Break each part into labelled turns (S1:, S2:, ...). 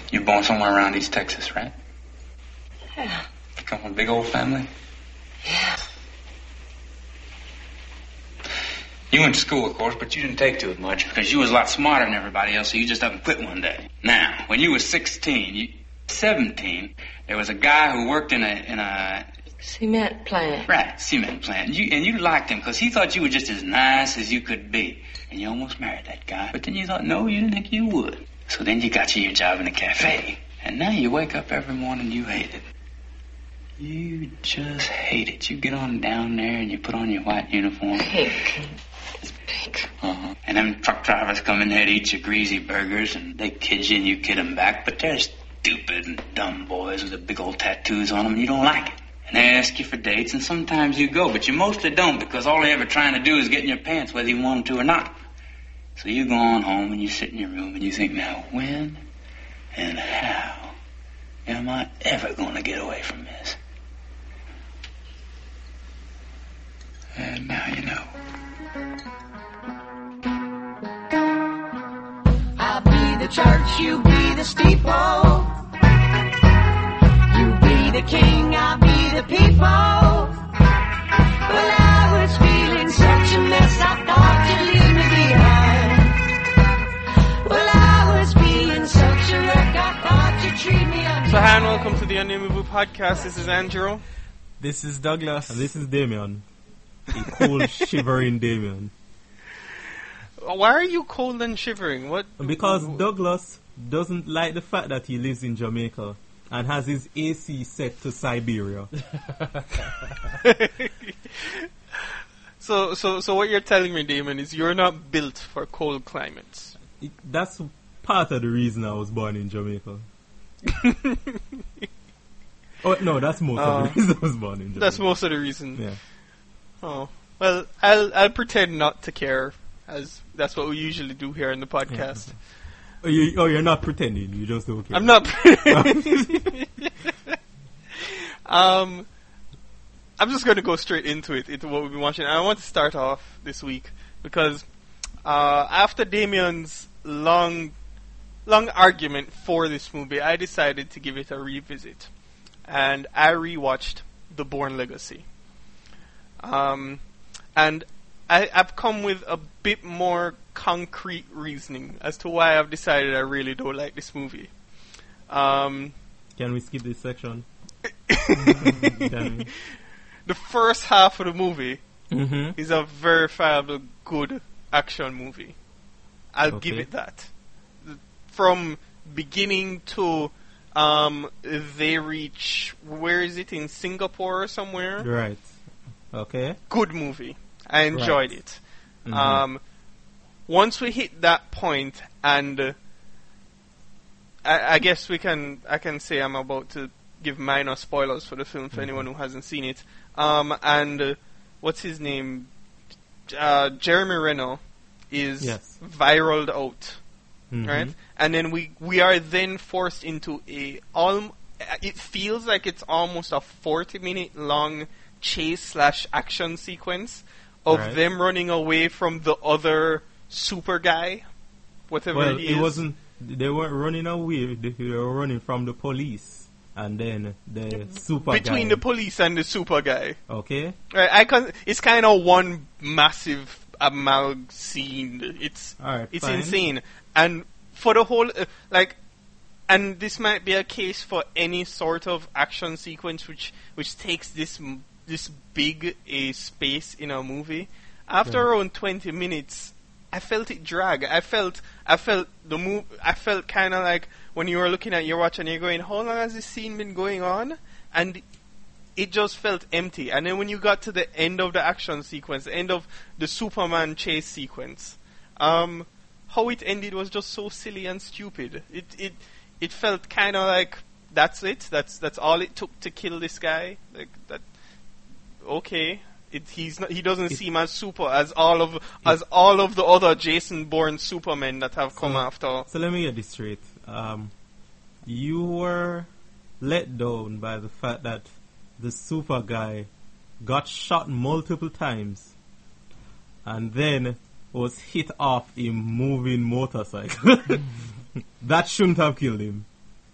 S1: You're born somewhere around East Texas, right?
S2: Yeah.
S1: You come from a big old family?
S2: Yeah.
S1: You went to school, of course, but you didn't take to it much because you was a lot smarter than everybody else, so you just up and quit one day. Now, when you was 17, there was a guy who worked in a
S2: Cement plant.
S1: Right, cement plant. You liked him because he thought you were just as nice as you could be. And you almost married that guy. But then you thought, no, you didn't think you would. So then you got you your job in a cafe. And now you wake up every morning, you hate it. You just hate it. You get on down there and you put on your white uniform.
S2: Pink. It's pink.
S1: Uh-huh. And them truck drivers come in there to eat your greasy burgers and they kid you and you kid them back. But they're stupid and dumb boys with the big old tattoos on them and you don't like it. And they ask you for dates, and sometimes you go, but you mostly don't because all they're ever trying to do is get in your pants whether you want them to or not. So you go on home and you sit in your room and you think, now when and how am I ever going to get away from this? And now you know.
S3: I'll be the church, you be the steeple. You be the king, I'll be the people. Well, I was feeling such a mess, I thought you'd leave me behind. Well, I was feeling such a wreck, I thought you'd treat me unkind.
S4: So hi and welcome to the Unnameable Podcast. This is Andrew.
S5: This is Douglas.
S6: And this is Damien. A cold, shivering Damien.
S4: Why are you cold and shivering? What?
S6: Because Douglas doesn't like the fact that he lives in Jamaica and has his AC set to Siberia.
S4: So what you're telling me, Damon, is you're not built for cold climates.
S6: That's part of the reason I was born in Jamaica. Oh no, that's most of the reason I was born in Jamaica.
S4: That's most of the reason.
S6: Yeah.
S4: Oh well, I'll pretend not to care, as that's what we usually do here in the podcast.
S6: Yeah. You're not pretending. You just don't care.
S4: I'm not. I'm just going to go straight into what we've been watching. I want to start off this week because after Damien's long argument for this movie, I decided to give it a revisit, and I rewatched The Bourne Legacy. And I've come with a bit more concrete reasoning as to why I've decided I really don't like this movie.
S6: Can we skip this section?
S4: The first half of the movie is a verifiable good action movie. I'll give it that. From beginning to they reach, where is it, in Singapore or somewhere?
S6: Right. Okay.
S4: Good movie. I enjoyed it. Once we hit that point, and I guess I can say I'm about to give minor spoilers for the film for anyone who hasn't seen it. And what's his name? Jeremy Renner is viraled out, right? And then we are then forced into it feels like it's almost a 40-minute long chase/action sequence of them running away from the other super guy, whatever it is.
S6: It wasn't. They weren't running away. They were running from the police, and then the super guy.
S4: Between the police and the super guy.
S6: Okay.
S4: Right. It's kind of one massive amalgam scene. It's insane, and for the whole and this might be a case for any sort of action sequence which takes this big a space in a movie. After around 20 minutes, I felt it drag. I felt the move. I felt kind of like when you were looking at your watch and you're going, "How long has this scene been going on?" And it just felt empty. And then when you got to the end of the action sequence, the end of the Superman chase sequence, how it ended was just so silly and stupid. It felt kind of like that's it. That's all it took to kill this guy. Like that. Okay, he doesn't seem as super as all of the other Jason Bourne Supermen that have come after.
S6: So let me get this straight. You were let down by the fact that the super guy got shot multiple times and then was hit off a moving motorcycle. That shouldn't have killed him.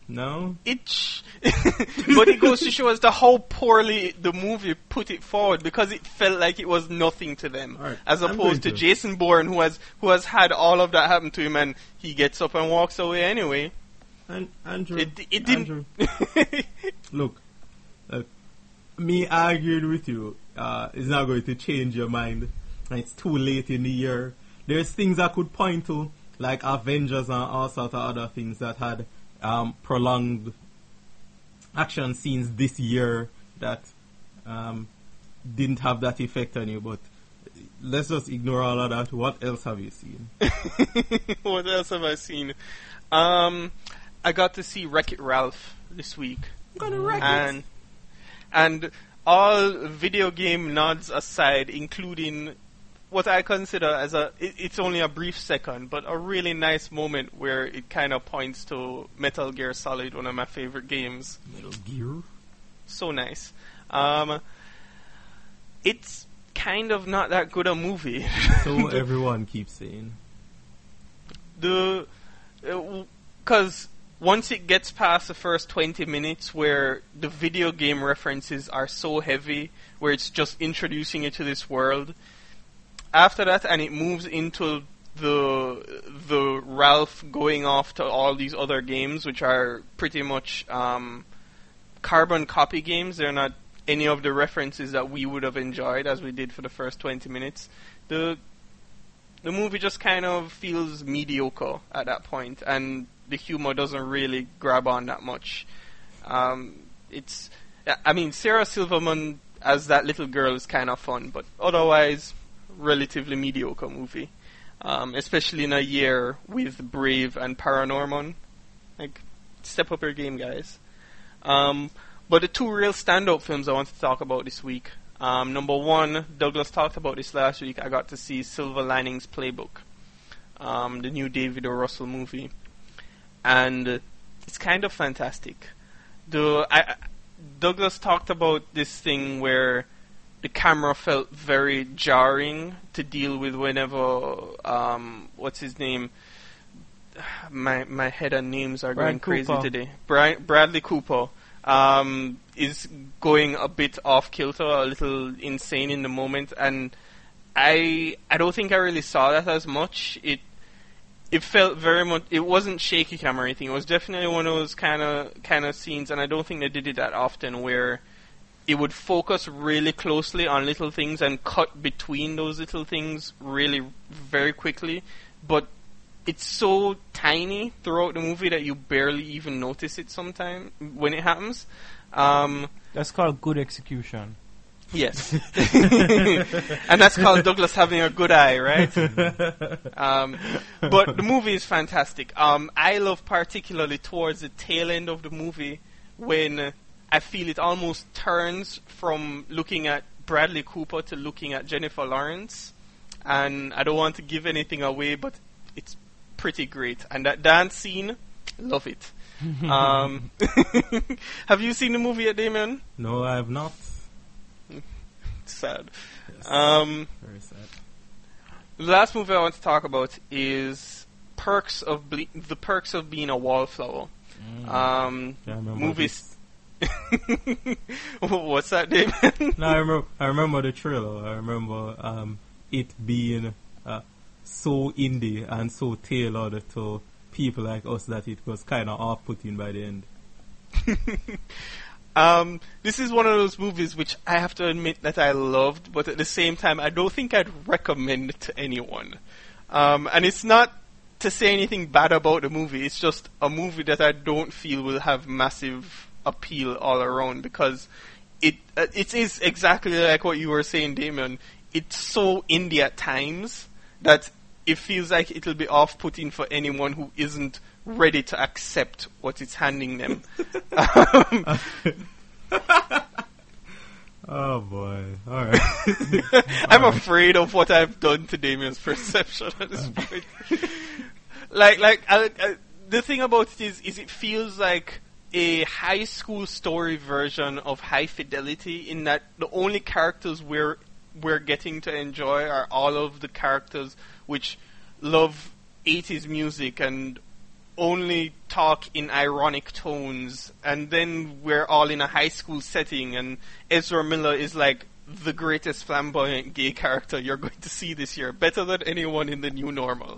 S6: No?
S4: But it goes to show us how poorly the movie put it forward, because it felt like it was nothing to them,
S6: right.
S4: as opposed to Jason Bourne, who has had all of that happen to him, and he gets up and walks away anyway.
S6: And Andrew,
S4: it didn't.
S6: Look, me arguing with you is not going to change your mind. It's too late in the year. There's things I could point to, like Avengers and all sorts of other things that had prolonged action scenes this year that didn't have that effect on you. But let's just ignore all of that. What else have you seen?
S4: What else have I seen? I got to see Wreck-It Ralph this week. And all video game nods aside, including what I consider as it's only a brief second, but a really nice moment where it kind of points to Metal Gear Solid, one of my favorite games.
S6: Metal Gear?
S4: So nice. It's kind of not that good a movie.
S6: So everyone keeps saying.
S4: Because once it gets past the first 20 minutes where the video game references are so heavy, where it's just introducing you to this world, after that, and it moves into the Ralph going off to all these other games, which are pretty much carbon copy games. They're not any of the references that we would have enjoyed as we did for the first 20 minutes. The movie just kind of feels mediocre at that point, and the humor doesn't really grab on that much. Sarah Silverman as that little girl is kind of fun, but otherwise, relatively mediocre movie. Especially in a year with Brave and Paranorman. Like, step up your game, guys. But the two real standout films I want to talk about this week. Number one, Douglas talked about this last week. I got to see Silver Linings Playbook, the new David O. Russell movie. And it's kind of fantastic. Douglas talked about this thing where the camera felt very jarring to deal with whenever, what's his name? My head and names are going crazy today. Bradley Cooper is going a bit off kilter, a little insane in the moment, and I don't think I really saw that as much. It felt very much. It wasn't shaky cam or anything. It was definitely one of those kind of scenes, and I don't think they did it that often, where it would focus really closely on little things and cut between those little things really very quickly. But it's so tiny throughout the movie that you barely even notice it sometimes when it happens.
S5: That's called good execution.
S4: Yes. And that's called Douglas having a good eye, right? But the movie is fantastic. I love particularly towards the tail end of the movie when I feel it almost turns from looking at Bradley Cooper to looking at Jennifer Lawrence. And I don't want to give anything away, but it's pretty great. And that dance scene, love it. Have you seen the movie yet, Damien?
S6: No, I have not.
S4: Sad.
S6: Yes, very sad.
S4: The last movie I want to talk about is The Perks of Being a Wallflower. Movies. What's that, David?
S6: No, I remember the trailer. I remember it being so indie and so tailored to people like us that it was kind of off-putting by the end.
S4: This is one of those movies which I have to admit that I loved, but at the same time I don't think I'd recommend it to anyone. And it's not to say anything bad about the movie, it's just a movie that I don't feel will have massive appeal all around, because it is exactly like what you were saying, Damien. It's so indie at times that it feels like it'll be off-putting for anyone who isn't ready to accept what it's handing them.
S6: Oh boy! All right.
S4: I'm afraid of what I've done to Damien's perception at this point. The thing about it is it feels like a high school story version of High Fidelity, in that the only characters we're getting to enjoy are all of the characters which love 80s music and only talk in ironic tones, and then we're all in a high school setting, and Ezra Miller is like the greatest flamboyant gay character you're going to see this year, better than anyone in the new normal.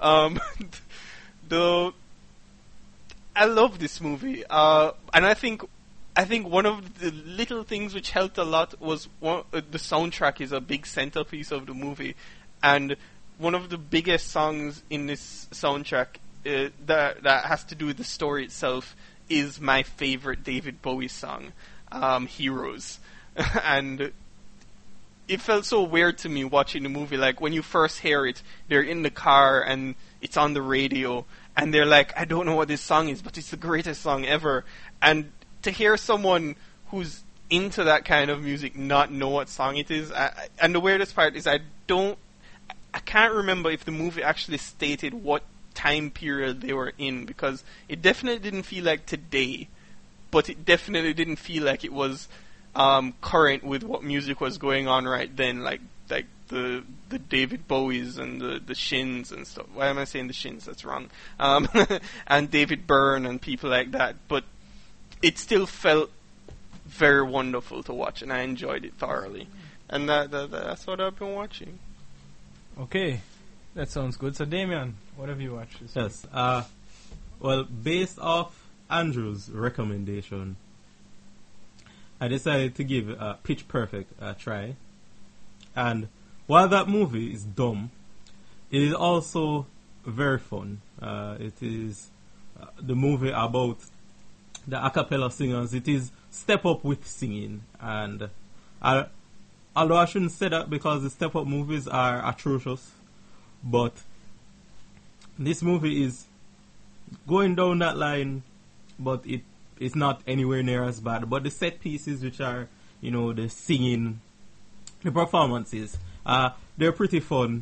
S4: Though I love this movie, and I think one of the little things which helped a lot was the soundtrack is a big centerpiece of the movie, and one of the biggest songs in this soundtrack that has to do with the story itself is my favorite David Bowie song, Heroes. And it felt so weird to me watching the movie. Like, when you first hear it, they're in the car and it's on the radio, and they're like, I don't know what this song is, but it's the greatest song ever. And to hear someone who's into that kind of music not know what song it is, and the weirdest part is I can't remember if the movie actually stated what time period they were in, because it definitely didn't feel like today, but it definitely didn't feel like it was current with what music was going on right then, like the David Bowies and the Shins and stuff. Why am I saying the Shins? That's wrong. And David Byrne and people like that. But it still felt very wonderful to watch, and I enjoyed it thoroughly. And that's what I've been watching.
S5: Okay, that sounds good. So, Damien, what have you watched this week?
S6: Yes. Well, based off Andrew's recommendation, I decided to give Pitch Perfect a try. And while that movie is dumb, it is also very fun. It is the movie about the a cappella singers. It is step up with singing. And although I shouldn't say that because the step up movies are atrocious, but this movie is going down that line, but it's not anywhere near as bad. But the set pieces, which are, the singing, the performances, they're pretty fun.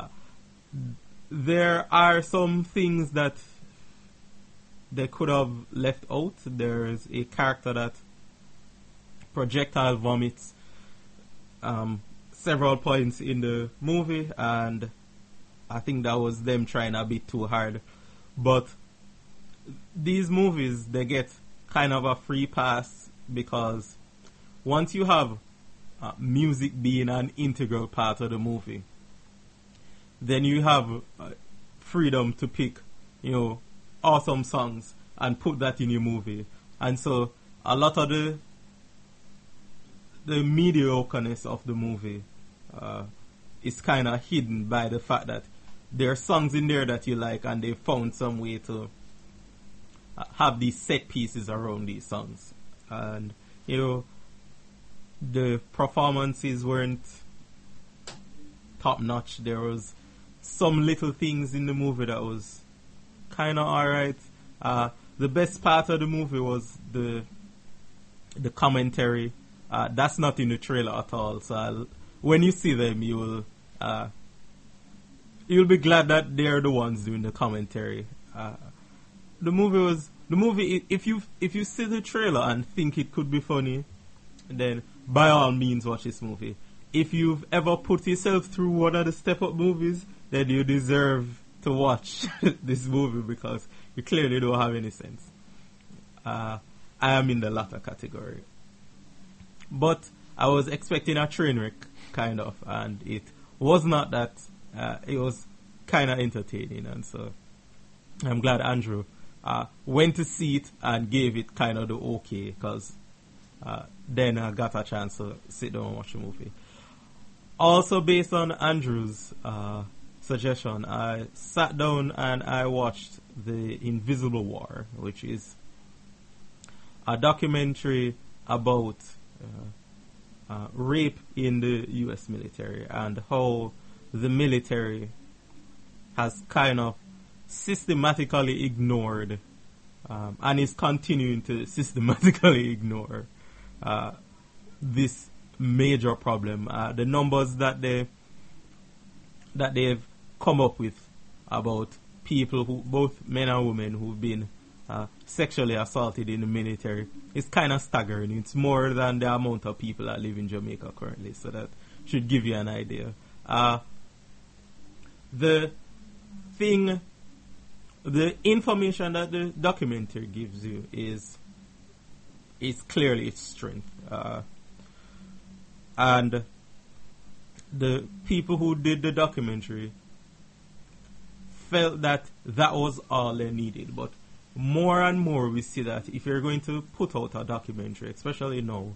S6: There are some things that they could have left out. There's a character that projectile vomits several points in the movie, and I think that was them trying a bit too hard. But these movies, they get kind of a free pass because once you have music being an integral part of the movie, then you have freedom to pick, awesome songs and put that in your movie. And so a lot of the mediocreness of the movie is kind of hidden by the fact that there are songs in there that you like, and they found some way to have these set pieces around these songs. And, the performances weren't top notch. There was some little things in the movie that was kind of alright. The best part of the movie was the commentary. That's not in the trailer at all. So when you see them, you'll be glad that they're the ones doing the commentary. The movie. If you see the trailer and think it could be funny, then by all means watch this movie. If you've ever put yourself through one of the step-up movies, then you deserve to watch this movie because you clearly don't have any sense. I am in the latter category. But I was expecting a train wreck, kind of, and it was not that. It was kind of entertaining, and so I'm glad Andrew went to see it and gave it kind of the okay, because then I got a chance to sit down and watch the movie. Also, based on Andrew's suggestion, I sat down and I watched The Invisible War, which is a documentary about rape in the U.S. military and how the military has kind of systematically ignored and is continuing to systematically ignore this major problem. The numbers that they've come up with about people who, both men and women, who've been sexually assaulted in the military is kind of staggering. It's more than the amount of people that live in Jamaica currently, so that should give you an idea. The thing the information that the documentary gives you is clearly its strength. And the people who did the documentary felt that was all they needed. But more and more we see that if you're going to put out a documentary, especially now,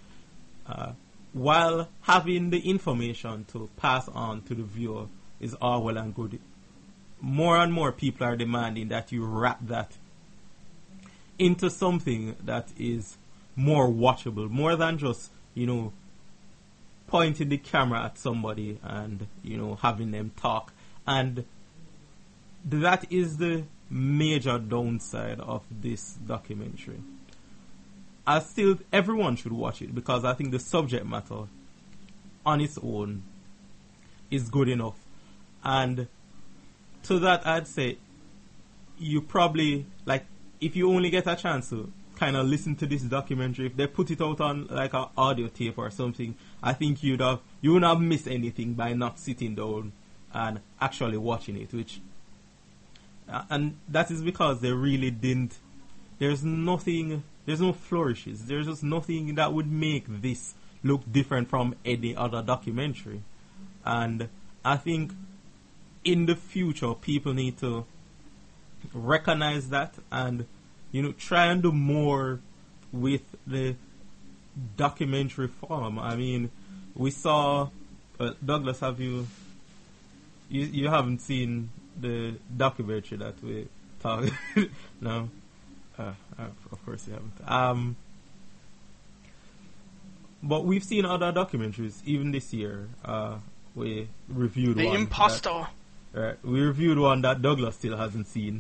S6: while having the information to pass on to the viewer is all well and good, more and more people are demanding that you wrap that into something that is more watchable, more than just, pointing the camera at somebody and, having them talk. And that is the major downside of this documentary. Everyone should watch it, because I think the subject matter on its own is good enough. And to that, I'd say you probably, if you only get a chance to kind of listen to this documentary, if they put it out on like an audio tape or something, I think you wouldn't have missed anything by not sitting down and actually watching it, and that is because they really didn't, there's no flourishes, there's just nothing that would make this look different from any other documentary. And I think in the future, people need to recognize that and, try and do more with the documentary form. I mean, we saw, Douglas, have you haven't seen the documentary that we talked? No? Of course you haven't. But we've seen other documentaries, even this year. We reviewed
S4: The
S6: one.
S4: Imposter.
S6: We reviewed one that Douglas still hasn't seen.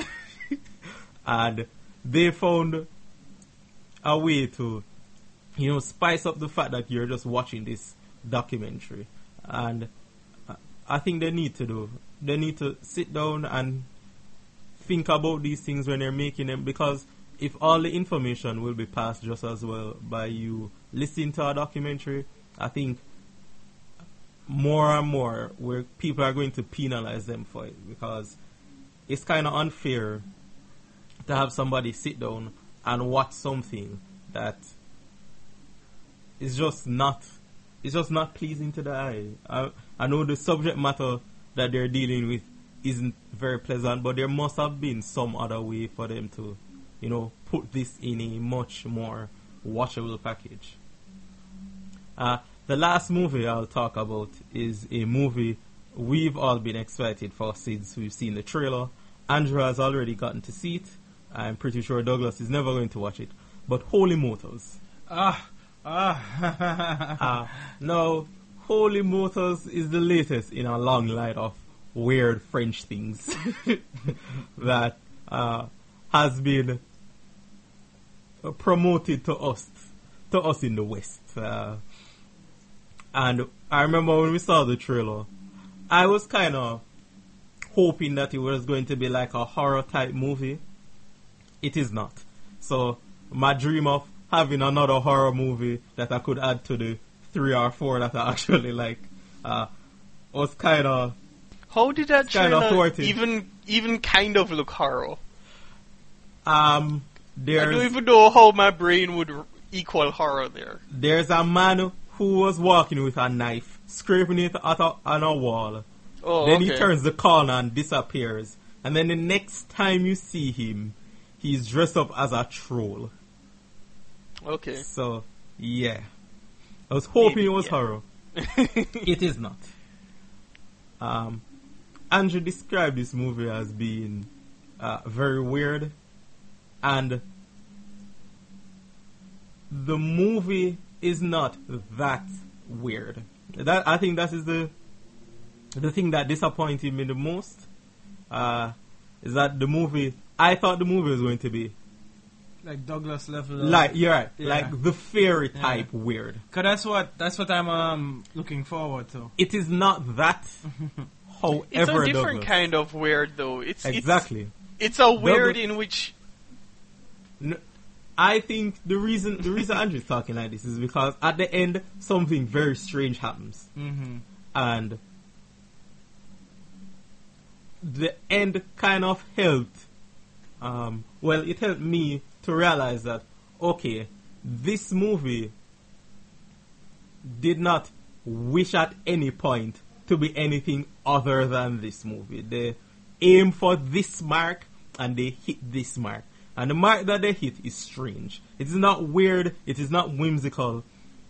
S6: And they found a way to, spice up the fact that you're just watching this documentary. And I think they need to sit down and think about these things when they're making them, because if all the information will be passed just as well by you listening to a documentary, I think more and more where people are going to penalize them for it, because it's kind of unfair to have somebody sit down and watch something that is just not pleasing to the eye. I know the subject matter that they're dealing with isn't very pleasant, but there must have been some other way for them to, put this in a much more watchable package. The last movie I'll talk about is a movie we've all been excited for since we've seen the trailer. Andrew has already gotten to see it. I'm pretty sure Douglas is never going to watch it. But Holy Motors. No, Holy Motors is the latest in a long line of weird French things that has been promoted to us in the West. And I remember when we saw the trailer, I was kind of hoping that it was going to be like a horror type movie. It is not. So my dream of having another horror movie that I could add to the 3 or 4 that I actually like was kind of...
S4: How did that trailer even kind of look horror? I don't even know how my brain would equal horror there.
S6: There's a man who was walking with a knife, scraping it on a wall.
S4: Oh,
S6: then he turns the corner and disappears. And then the next time you see him, he's dressed up as a troll.
S4: Okay.
S6: So, yeah. I was hoping it was horror. It is not. Andrew described this movie as being very weird. And the movie is not that weird. I think that is the thing that disappointed me the most. Is that the movie... I thought the movie was going to be
S5: like Douglas level.
S6: You're right. Yeah. Like the fairy type weird.
S5: Cause that's what I'm looking forward to.
S6: It is not that. However,
S4: it's a different
S6: Douglas,
S4: kind of weird, though.
S6: Exactly.
S4: It's a weird in which.
S6: I think the reason Andrew's talking like this is because at the end something very strange happens, and the end kind of helped. It helped me to realize that, okay, this movie did not wish at any point to be anything other than this movie. They aim for this mark and they hit this mark. And the mark that they hit is strange. It is not weird. It is not whimsical.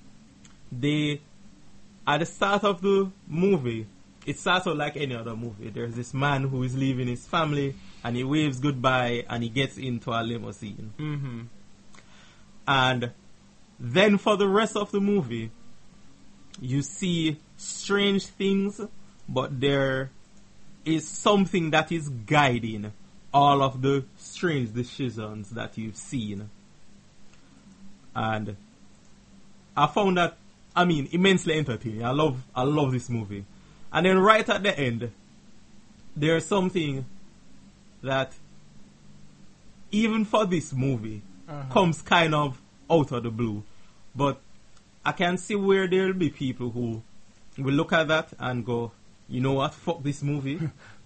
S6: At the start of the movie, it starts out like any other movie. There's this man who is leaving his family and he waves goodbye and he gets into a limousine.
S4: Mm-hmm.
S6: And then for the rest of the movie, you see strange things, but there is something that is guiding all of the strange decisions that you've seen. And I found that, immensely entertaining. I love this movie. And then right at the end, there's something that, even for this movie, comes kind of out of the blue. But I can see where there will be people who will look at that and go, you know what, fuck this movie.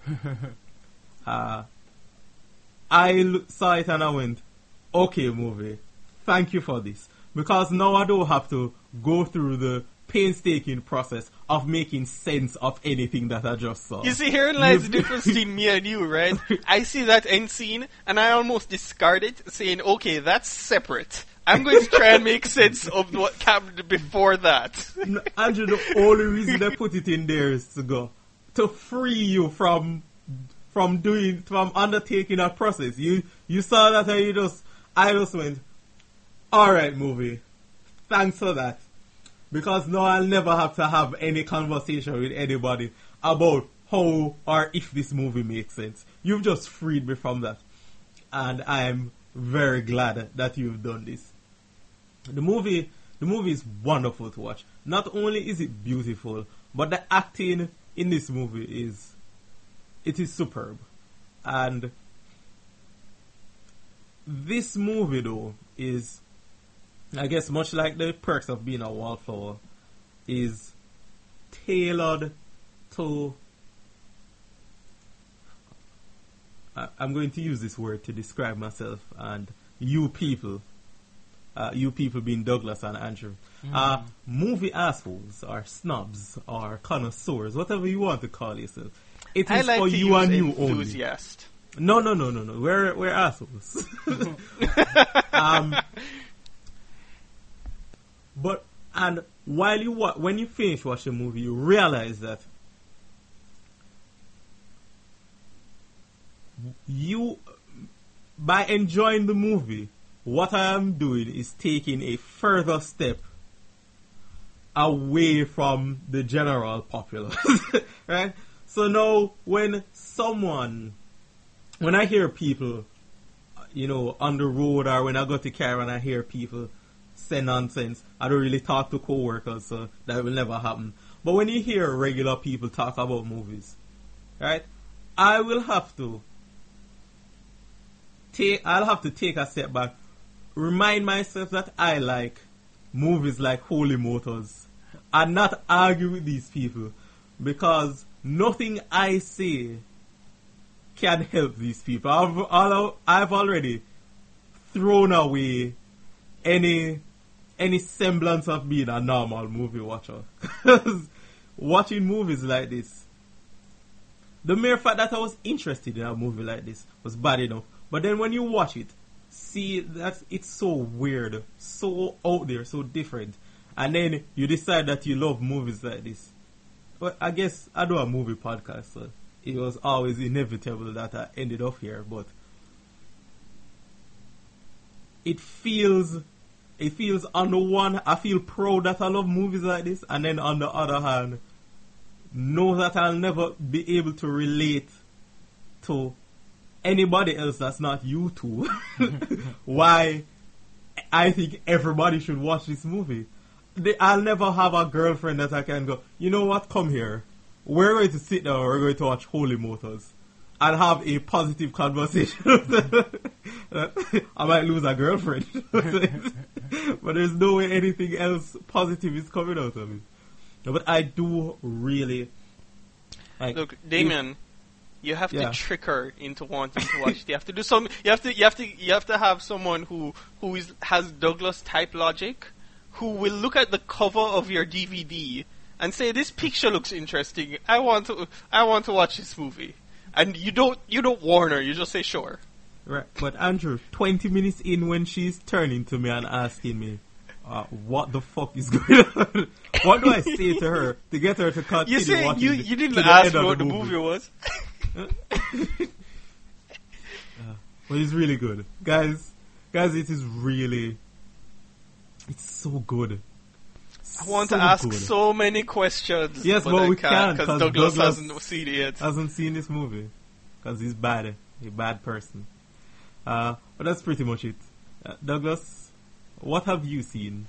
S6: I saw it and I went, okay, movie, thank you for this. Because now I don't have to go through the painstaking process of making sense of anything that I just saw.
S4: You see, herein lies the difference between me and you, right? I see that end scene and I almost discard it, saying, okay, that's separate. I'm going to try and make sense of what happened before that.
S6: Andrew, the only reason I put it in there is to free you from undertaking that process. You saw that and I just went, alright, movie, thanks for that. Because now I'll never have to have any conversation with anybody about how or if this movie makes sense. You've just freed me from that. And I'm very glad that you've done this. The movie is wonderful to watch. Not only is it beautiful, but the acting in this movie is superb. And this movie, though, is, I guess, much like The Perks of Being a Wallflower, is tailored to... I'm going to use this word to describe myself and you people being Douglas and Andrew. Movie assholes or snobs or connoisseurs, whatever you want to call yourself. It is for you and you only.
S4: Enthusiast.
S6: No. We're assholes. But and while when you finish watching the movie, you realize that by enjoying the movie, what I am doing is taking a further step away from the general populace, right? So now, when I hear people, on the road or when I go to car and I hear people say nonsense, I don't really talk to co-workers, so that will never happen. But when you hear regular people talk about movies, right, I'll have to take a step back, remind myself that I like movies like Holy Motors and not argue with these people, because nothing I say can help these people. I've already thrown away any semblance of being a normal movie watcher. Watching movies like this, the mere fact that I was interested in a movie like this was bad enough. But then when you watch it, see that it's so weird, so out there, so different. And then you decide that you love movies like this. Well, I guess I do a movie podcast, so it was always inevitable that I ended up here. But it feels on the one, I feel proud that I love movies like this. And then on the other hand, know that I'll never be able to relate to anybody else that's not you two. Why I think everybody should watch this movie. I'll never have a girlfriend that I can go, you know what, come here. We're going to sit down, we're going to watch Holy Motors and have a positive conversation. I might lose a girlfriend. But there's no way anything else positive is coming out of it. But I do really...
S4: Look, Damien, You have to trick her into wanting to watch it. You have to do some. You have to have someone who has Douglas type logic, who will look at the cover of your DVD and say, "This picture looks interesting. I want to watch this movie." And you don't warn her. You just say sure.
S6: Right. But Andrew, 20 minutes in, when she's turning to me and asking me, what the fuck is going on? What do I say to her to get her to continue watching?
S4: You didn't ask what the movie was.
S6: But it's really good. Guys, it is really... It's so good.
S4: I want to ask so many questions.
S6: Yes, but we can't
S4: because Douglas hasn't seen it yet.
S6: Hasn't seen this movie because he's bad. He's a bad person. But that's pretty much it. Douglas, what have you seen?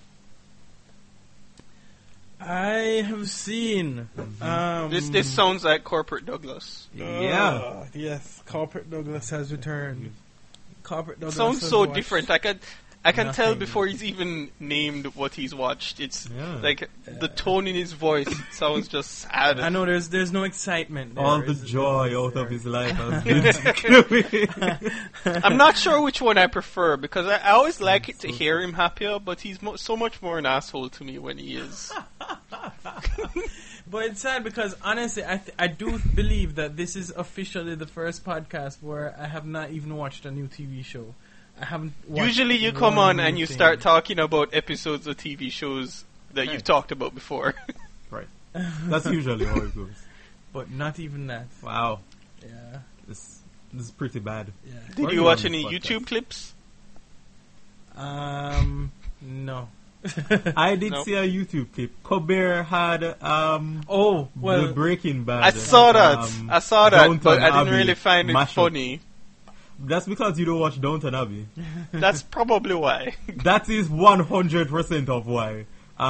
S5: I have seen.
S4: This sounds like Corporate Douglas.
S6: Yeah.
S5: Yes, Corporate Douglas has returned. Corporate Douglas
S4: sounds so different. I can tell
S5: nothing.
S4: before he's even named what he's watched. It's like the tone in his voice sounds just sad.
S5: I know there's no excitement there.
S6: All the joy out of his life has been taken away.
S4: I'm not sure which one I prefer because I always like it to hear him happier, but he's so much more an asshole to me when he is.
S5: But it's sad because honestly, I do believe that this is officially the first podcast where I have not even watched a new TV show. I haven't watched.
S4: Usually you come on and you start talking about episodes of TV shows that you've talked about before.
S6: Right. That's usually how it goes.
S5: But not even that.
S6: Wow.
S5: Yeah.
S6: This is pretty bad.
S5: Yeah.
S4: Did you watch any YouTube clips?
S5: No.
S6: I did see a YouTube clip. Colbert had the Breaking Bad.
S4: I saw that, but I didn't really find it funny.
S6: That's because you don't watch Downton Abbey.
S4: That's probably why.
S6: That is 100% of why.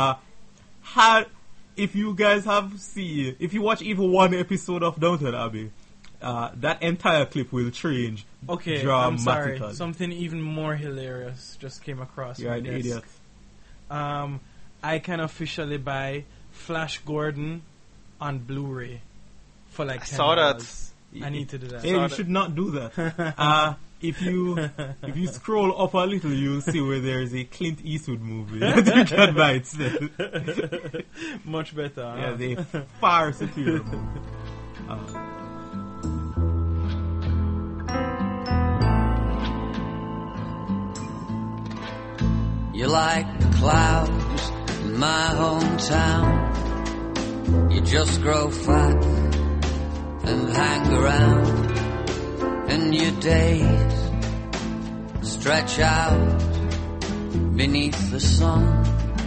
S6: If you guys if you watch even one episode of Downton Abbey, that entire clip will change.
S5: Okay, I'm sorry. Something even more hilarious just came across.
S6: You're an idiot.
S5: I can officially buy Flash Gordon on Blu-ray for like $10.
S4: I saw that.
S5: I need to do that.
S6: Hey, you should not do that. If you scroll up a little, you'll see where there is a Clint Eastwood movie that you can buy instead.
S5: Much better.
S6: Yeah, they far superior movie.
S7: You're like the clouds in my hometown. You just grow fat and hang around, and your days stretch out beneath the sun.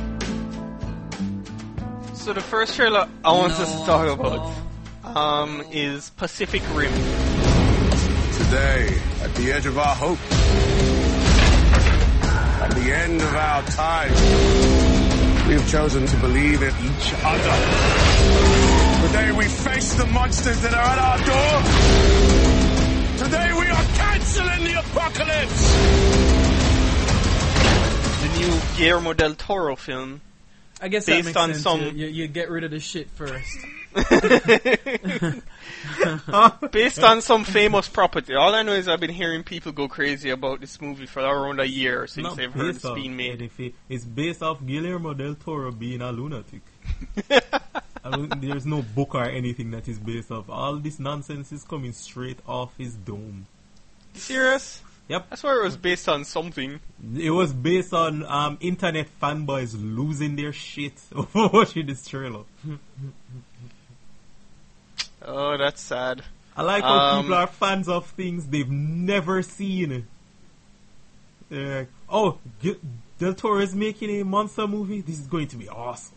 S4: So the first trailer I want us to talk about is Pacific Rim.
S8: Today, at the edge of our hope, at the end of our time, we have chosen to believe in each other. Today we face the monsters that are at our door. Today we are canceling the apocalypse.
S4: The new Guillermo del Toro film.
S5: I guess
S4: based
S5: that makes
S4: on
S5: sense. You get rid of the shit first.
S4: Based on some famous property. All I know is I've been hearing people go crazy about this movie for around a year since they've heard it's being made.
S6: It's based off Guillermo del Toro being a lunatic. There's no book or anything that is based off. All this nonsense is coming straight off his dome.
S4: You serious?
S6: Yep.
S4: I swear it was based on something.
S6: It was based on internet fanboys losing their shit over watching this trailer.
S4: Oh, that's sad.
S6: I like how people are fans of things they've never seen. They're like, oh, Del Toro is making a monster movie? This is going to be awesome.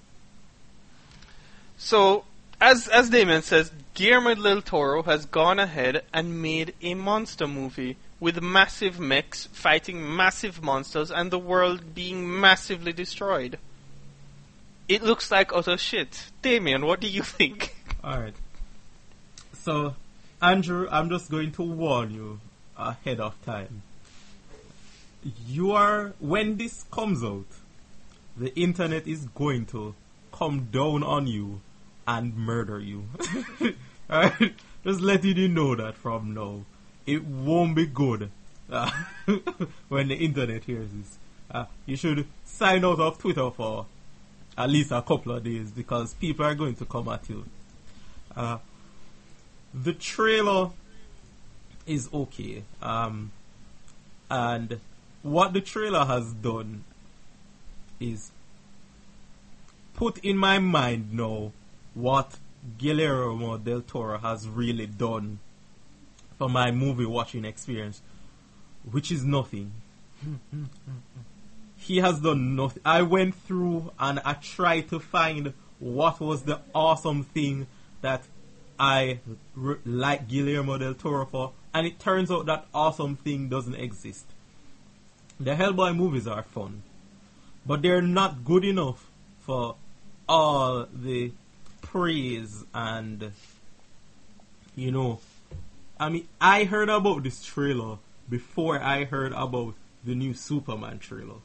S4: So, as Damien says, Guillermo del Toro has gone ahead and made a monster movie with massive mechs fighting massive monsters and the world being massively destroyed. It looks like utter shit. Damien, what do you think?
S6: Alright. So, Andrew, I'm just going to warn you ahead of time. When this comes out, the internet is going to come down on you and murder you. Alright? Just letting you know that from now, it won't be good when the internet hears this. You should sign out of Twitter for at least a couple of days because people are going to come at you. The trailer is okay. And what the trailer has done is put in my mind now what Guillermo del Toro has really done for my movie watching experience, which is nothing. He has done nothing. I went through and I tried to find what was the awesome thing that I like Guillermo del Toro for, and it turns out that awesome thing doesn't exist. The Hellboy movies are fun, but they're not good enough for all the praise and, you know, I mean, I heard about this trailer before I heard about the new Superman trailer.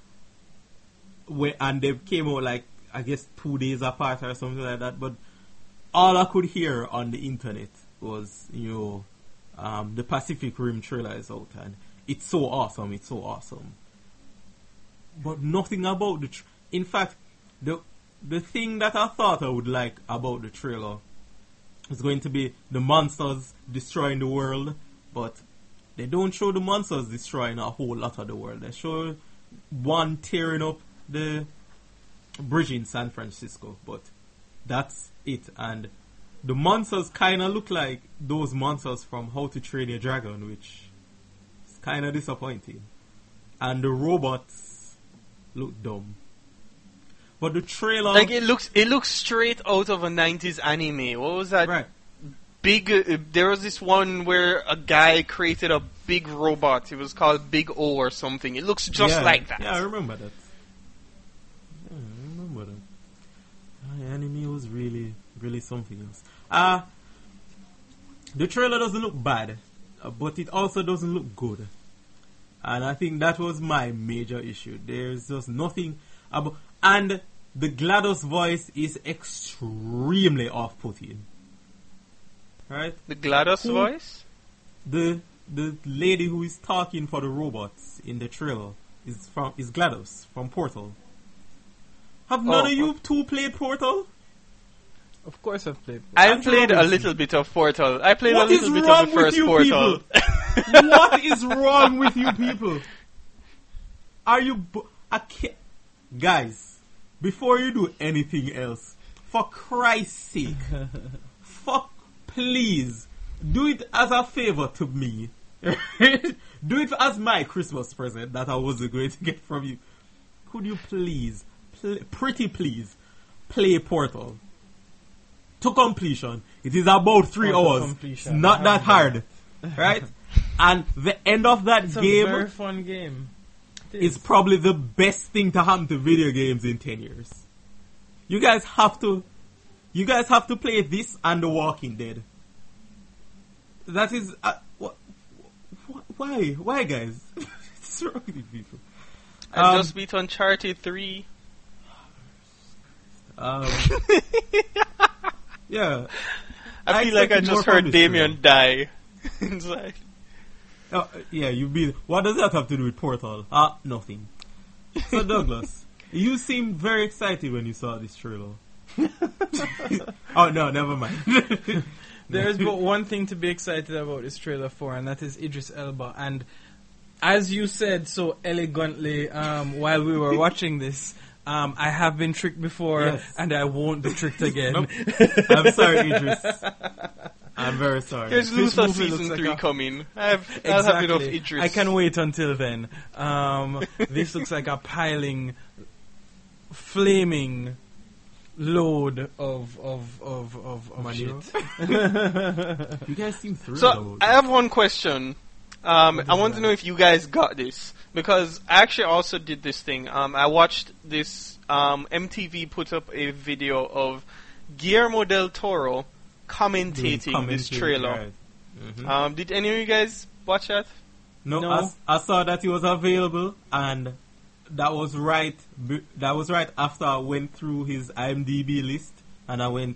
S6: And they came out like, I guess 2 days apart or something like that, but all I could hear on the internet was, you know, the Pacific Rim trailer is out and it's so awesome, it's so awesome. But nothing about the in fact, the thing that I thought I would like about the trailer is going to be the monsters destroying the world, but they don't show the monsters destroying a whole lot of the world. They show one tearing up the bridge in San Francisco, but that's it. And the monsters kind of look like those monsters from How to Train Your Dragon, which is kind of disappointing. And the robots look dumb. But the trailer,
S4: like it looks straight out of a 90s anime. What was that?
S6: Right.
S4: Big. There was this one where a guy created a big robot. It was called Big O or something. It looks just like that.
S6: Yeah, I remember that. Anime was really, really something else. The trailer doesn't look bad, but it also doesn't look good. And I think that was my major issue. There's just nothing about... And the GLaDOS voice is extremely off-putting. Right?
S4: The GLaDOS voice?
S6: The lady who is talking for the robots in the trailer is GLaDOS from Portal. Have none of you two played Portal?
S5: Of course I've played Portal.
S4: I played a little bit of Portal. I played a little bit of the first Portal.
S6: What is wrong with you people? Are you... Guys, before you do anything else, for Christ's sake, please, do it as a favor to me. Do it as my Christmas present that I wasn't going to get from you. Could you please, pretty please, play Portal to completion? It is about 3 hours. It's not that hard, right? And the end of that
S5: it's
S6: game,
S5: a very fun game.
S6: Is probably the best thing to happen to video games in 10 years. You guys have to play this and The Walking Dead. That is why guys? What's wrong with you people?
S4: I just beat Uncharted 3.
S6: Yeah.
S4: I feel like I just heard Damien die inside.
S6: Yeah, you beat. What does that have to do with Portal? Nothing. So Douglas, you seemed very excited when you saw this trailer. Oh no, never mind.
S5: There's but one thing to be excited about this trailer for, and that is Idris Elba. And as you said so elegantly while we were watching this, I have been tricked before, yes. And I won't be tricked again.
S6: Nope. I'm sorry, Idris. I'm very sorry.
S4: There's Luther season 3 coming. I'll have enough Idris.
S5: I can wait until then. This looks like a piling, flaming load of shit.
S6: You guys seem thrilled.
S4: So I have one question. I want to know if you guys got this, because I actually also did this thing. I watched this. MTV put up a video of Guillermo del Toro commentating this trailer.
S6: Right. Mm-hmm.
S4: Did any of you guys watch that?
S6: No. I saw that it was available, and that was right. That was right after I went through his IMDb list, and I went,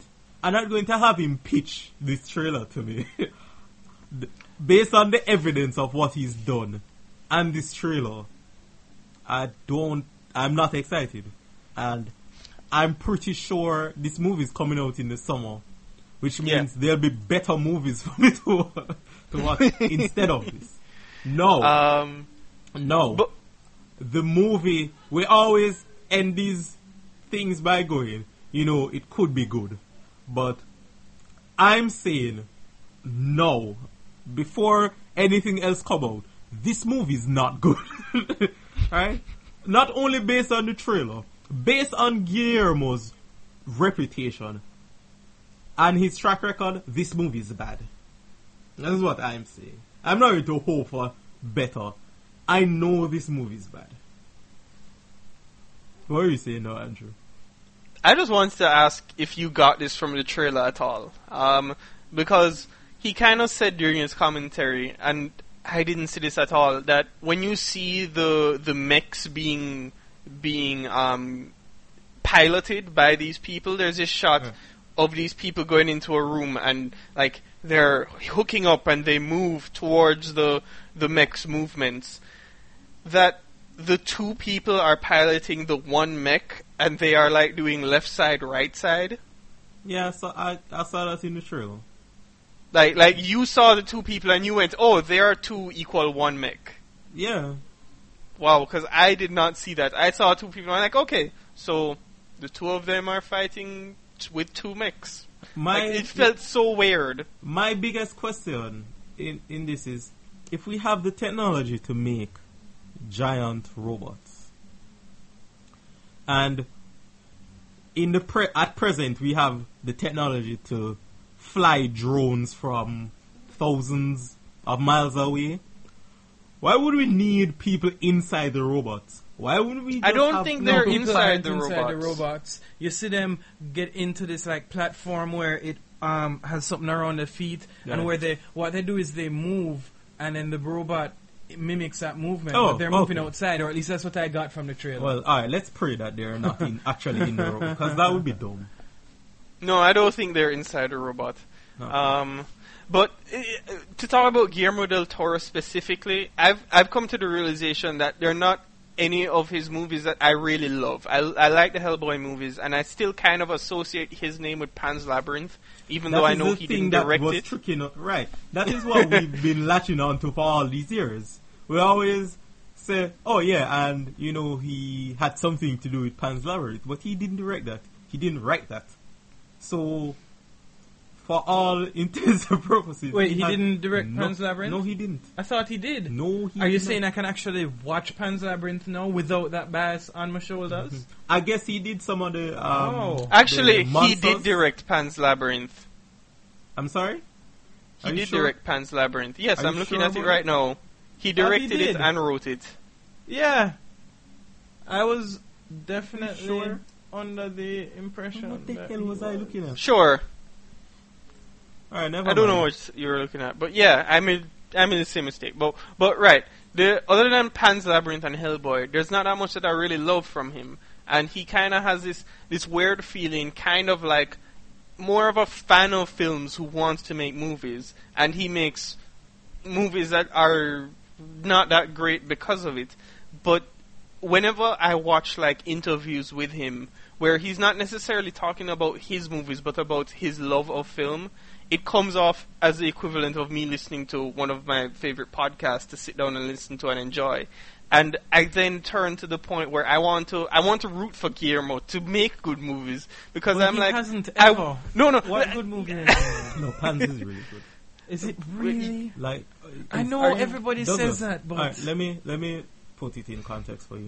S6: I'm not going to have him pitch this trailer to me. Based on the evidence of what he's done and this trailer, I'm not excited. And I'm pretty sure this movie is coming out in the summer, which means there'll be better movies for me to watch instead of this. No. But the movie, we always end these things by going, it could be good. But I'm saying, no. Before anything else come out, this movie is not good. Right? Not only based on the trailer, based on Guillermo's reputation and his track record, this movie is bad. That's what I'm saying. I'm not going to hope for better. I know this movie is bad. What are you saying now, Andrew?
S4: I just wanted to ask if you got this from the trailer at all. Because he kind of said during his commentary, and I didn't see this at all, that when you see the mechs being piloted by these people, there's this shot of these people going into a room and like they're hooking up and they move towards the mech's movements. That the two people are piloting the one mech and they are like doing left side, right side.
S6: Yeah, so I saw that in the trailer.
S4: Like you saw the two people and you went, oh, they are two equal one mech.
S6: Yeah.
S4: Wow, because I did not see that. I saw two people and I'm like, okay, so the two of them are fighting with two mechs. It felt so weird.
S6: My biggest question in this is, if we have the technology to make giant robots, and at present we have the technology to fly drones from thousands of miles away, why would we need people inside the robots? Why wouldn't we just
S4: I don't think they're inside the
S5: robots. You see them get into this like platform where it has something around their feet, and where what they do is they move, and then the robot mimics that movement, but they're moving outside, or at least that's what I got from the trailer.
S6: Well, alright, let's pray that they're not actually in the robot, because that would be dumb.
S4: No, I don't think they're inside a robot. Okay. But to talk about Guillermo del Toro specifically, I've come to the realization that they're not any of his movies that I really love. I like the Hellboy movies, and I still kind of associate his name with Pan's Labyrinth, even though I know he didn't direct it.
S6: Right. That is what we've been latching on to for all these years. We always say, oh yeah, and he had something to do with Pan's Labyrinth, but he didn't direct that. He didn't write that. So, for all intents and purposes...
S5: Wait, he didn't direct Pan's Labyrinth?
S6: No, he didn't.
S5: I thought he did.
S6: No, he
S5: Are you saying I can actually watch Pan's Labyrinth now without that bias on my shoulders?
S6: I guess he did some of the...
S4: Actually, he did direct Pan's Labyrinth.
S6: I'm sorry?
S4: He did direct Pan's Labyrinth. Yes, I'm looking at it right now. He directed it and wrote it.
S5: Yeah. I was definitely under the impression
S6: what the hell was I looking at?
S4: Sure.
S6: Alright, never
S4: I don't know what you were looking at, but yeah, I made the same mistake. But right, other than Pan's Labyrinth and Hellboy, there's not that much that I really love from him, and he kind of has this weird feeling, kind of like more of a fan of films who wants to make movies, and he makes movies that are not that great because of it. But whenever I watch like interviews with him, where he's not necessarily talking about his movies, but about his love of film, it comes off as the equivalent of me listening to one of my favorite podcasts to sit down and listen to and enjoy. And I then turn to the point where I want to root for Guillermo to make good movies, because I'm like,
S5: hasn't ever.
S4: No.
S5: What good movie?
S6: No, Pan's is really good.
S5: Is it really?
S6: Like,
S5: I know everybody says that, but
S6: right, let me put it in context for you.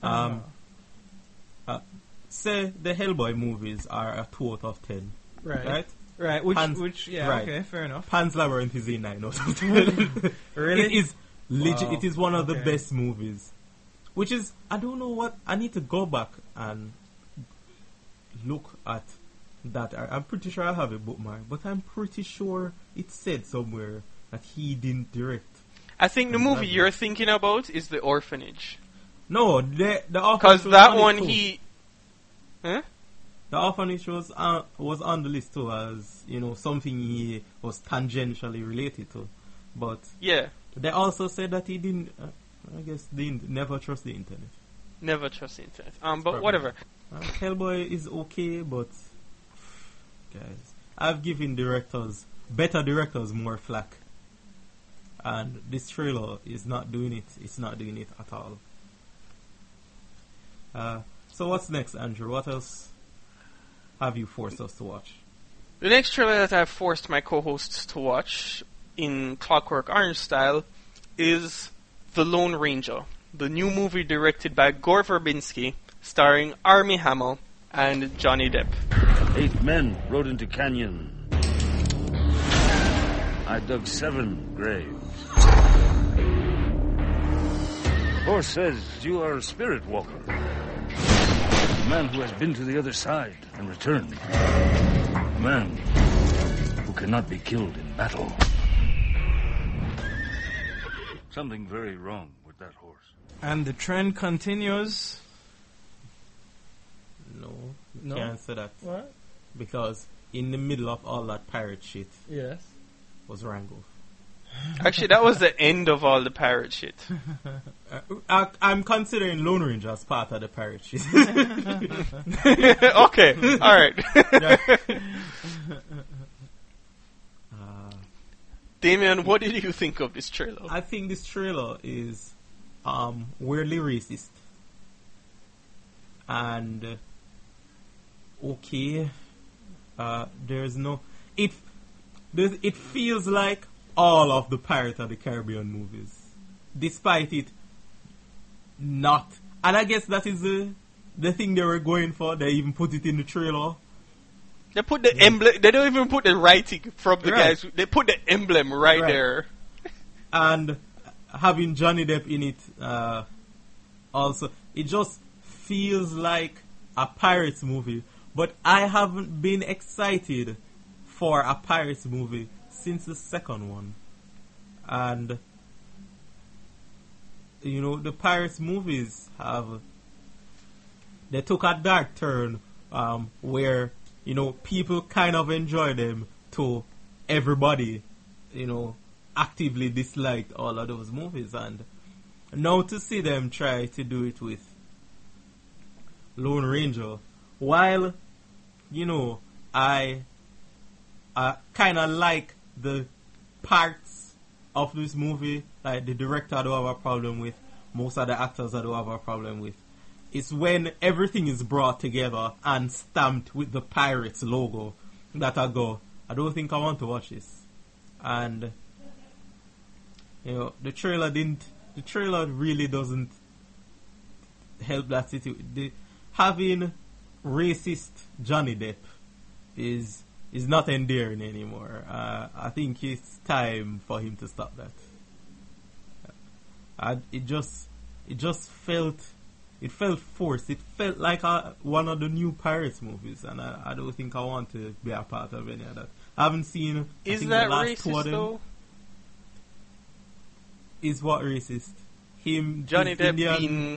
S6: Say the Hellboy movies are a 2 out of 10.
S5: Right. Okay, fair enough.
S6: Pan's Labyrinth is a 9 out of 10.
S5: Really?
S6: It is legit. It is one of the best movies. Which is, I don't know what, I need to go back and look at that. I'm pretty sure I have a bookmark, but I'm pretty sure it said somewhere that he didn't direct.
S4: I think the movie you're thinking about is The Orphanage.
S6: No, the Orphanage.
S4: Because that one he... Huh?
S6: The orphanage was on the list too, as something he was tangentially related to, but
S4: yeah,
S6: they also said that he didn't. Never trust the internet.
S4: Never trust the internet. But whatever.
S6: Hellboy is okay, but guys, I've given better directors more flack, and this trailer is not doing it. It's not doing it at all. So what's next, Andrew? What else have you forced us to watch?
S4: The next trailer that I've forced my co-hosts to watch in Clockwork Orange style is The Lone Ranger, the new movie directed by Gore Verbinski, starring Armie Hammer and Johnny Depp.
S9: 8 men rode into canyon. I dug 7 graves. Horse says you are a spirit walker. A man who has been to the other side and returned. A man who cannot be killed in battle. Something very wrong with that horse.
S5: And the trend continues.
S6: No, you can't say that.
S5: What?
S6: Because in the middle of all that pirate shit,
S5: yes,
S6: was Rango.
S4: Actually, that was the end of all the pirate shit.
S6: I'm considering Lone Ranger as part of the pirate shit.
S4: Okay, alright. Damien, what did you think of this trailer?
S6: I think this trailer is weirdly racist. And okay, there's no... It feels like all of the Pirates of the Caribbean movies, despite it not. And I guess that is the thing they were going for. They even put it in the trailer.
S4: They put the emblem. They don't even put the writing from the guys. They put the emblem right there.
S6: And having Johnny Depp in it, also, it just feels like a Pirates movie. But I haven't been excited for a Pirates movie since the second one. And the Pirates movies they took a dark turn where people kind of enjoy them to everybody actively disliked all of those movies, and now to see them try to do it with Lone Ranger, while I kind of like the parts of this movie, like the director I don't have a problem with, most of the actors I don't have a problem with. It's when everything is brought together and stamped with the Pirates logo that I go, I don't think I want to watch this. And the trailer really doesn't help that situation. Having racist Johnny Depp is not endearing anymore. I think it's time for him to stop that. It just felt forced. It felt like one of the new Pirates movies, and I don't think I want to be a part of any of that. I haven't seen.
S4: Is that racist though?
S6: Is what racist? Him,
S4: Johnny Depp
S6: Indian,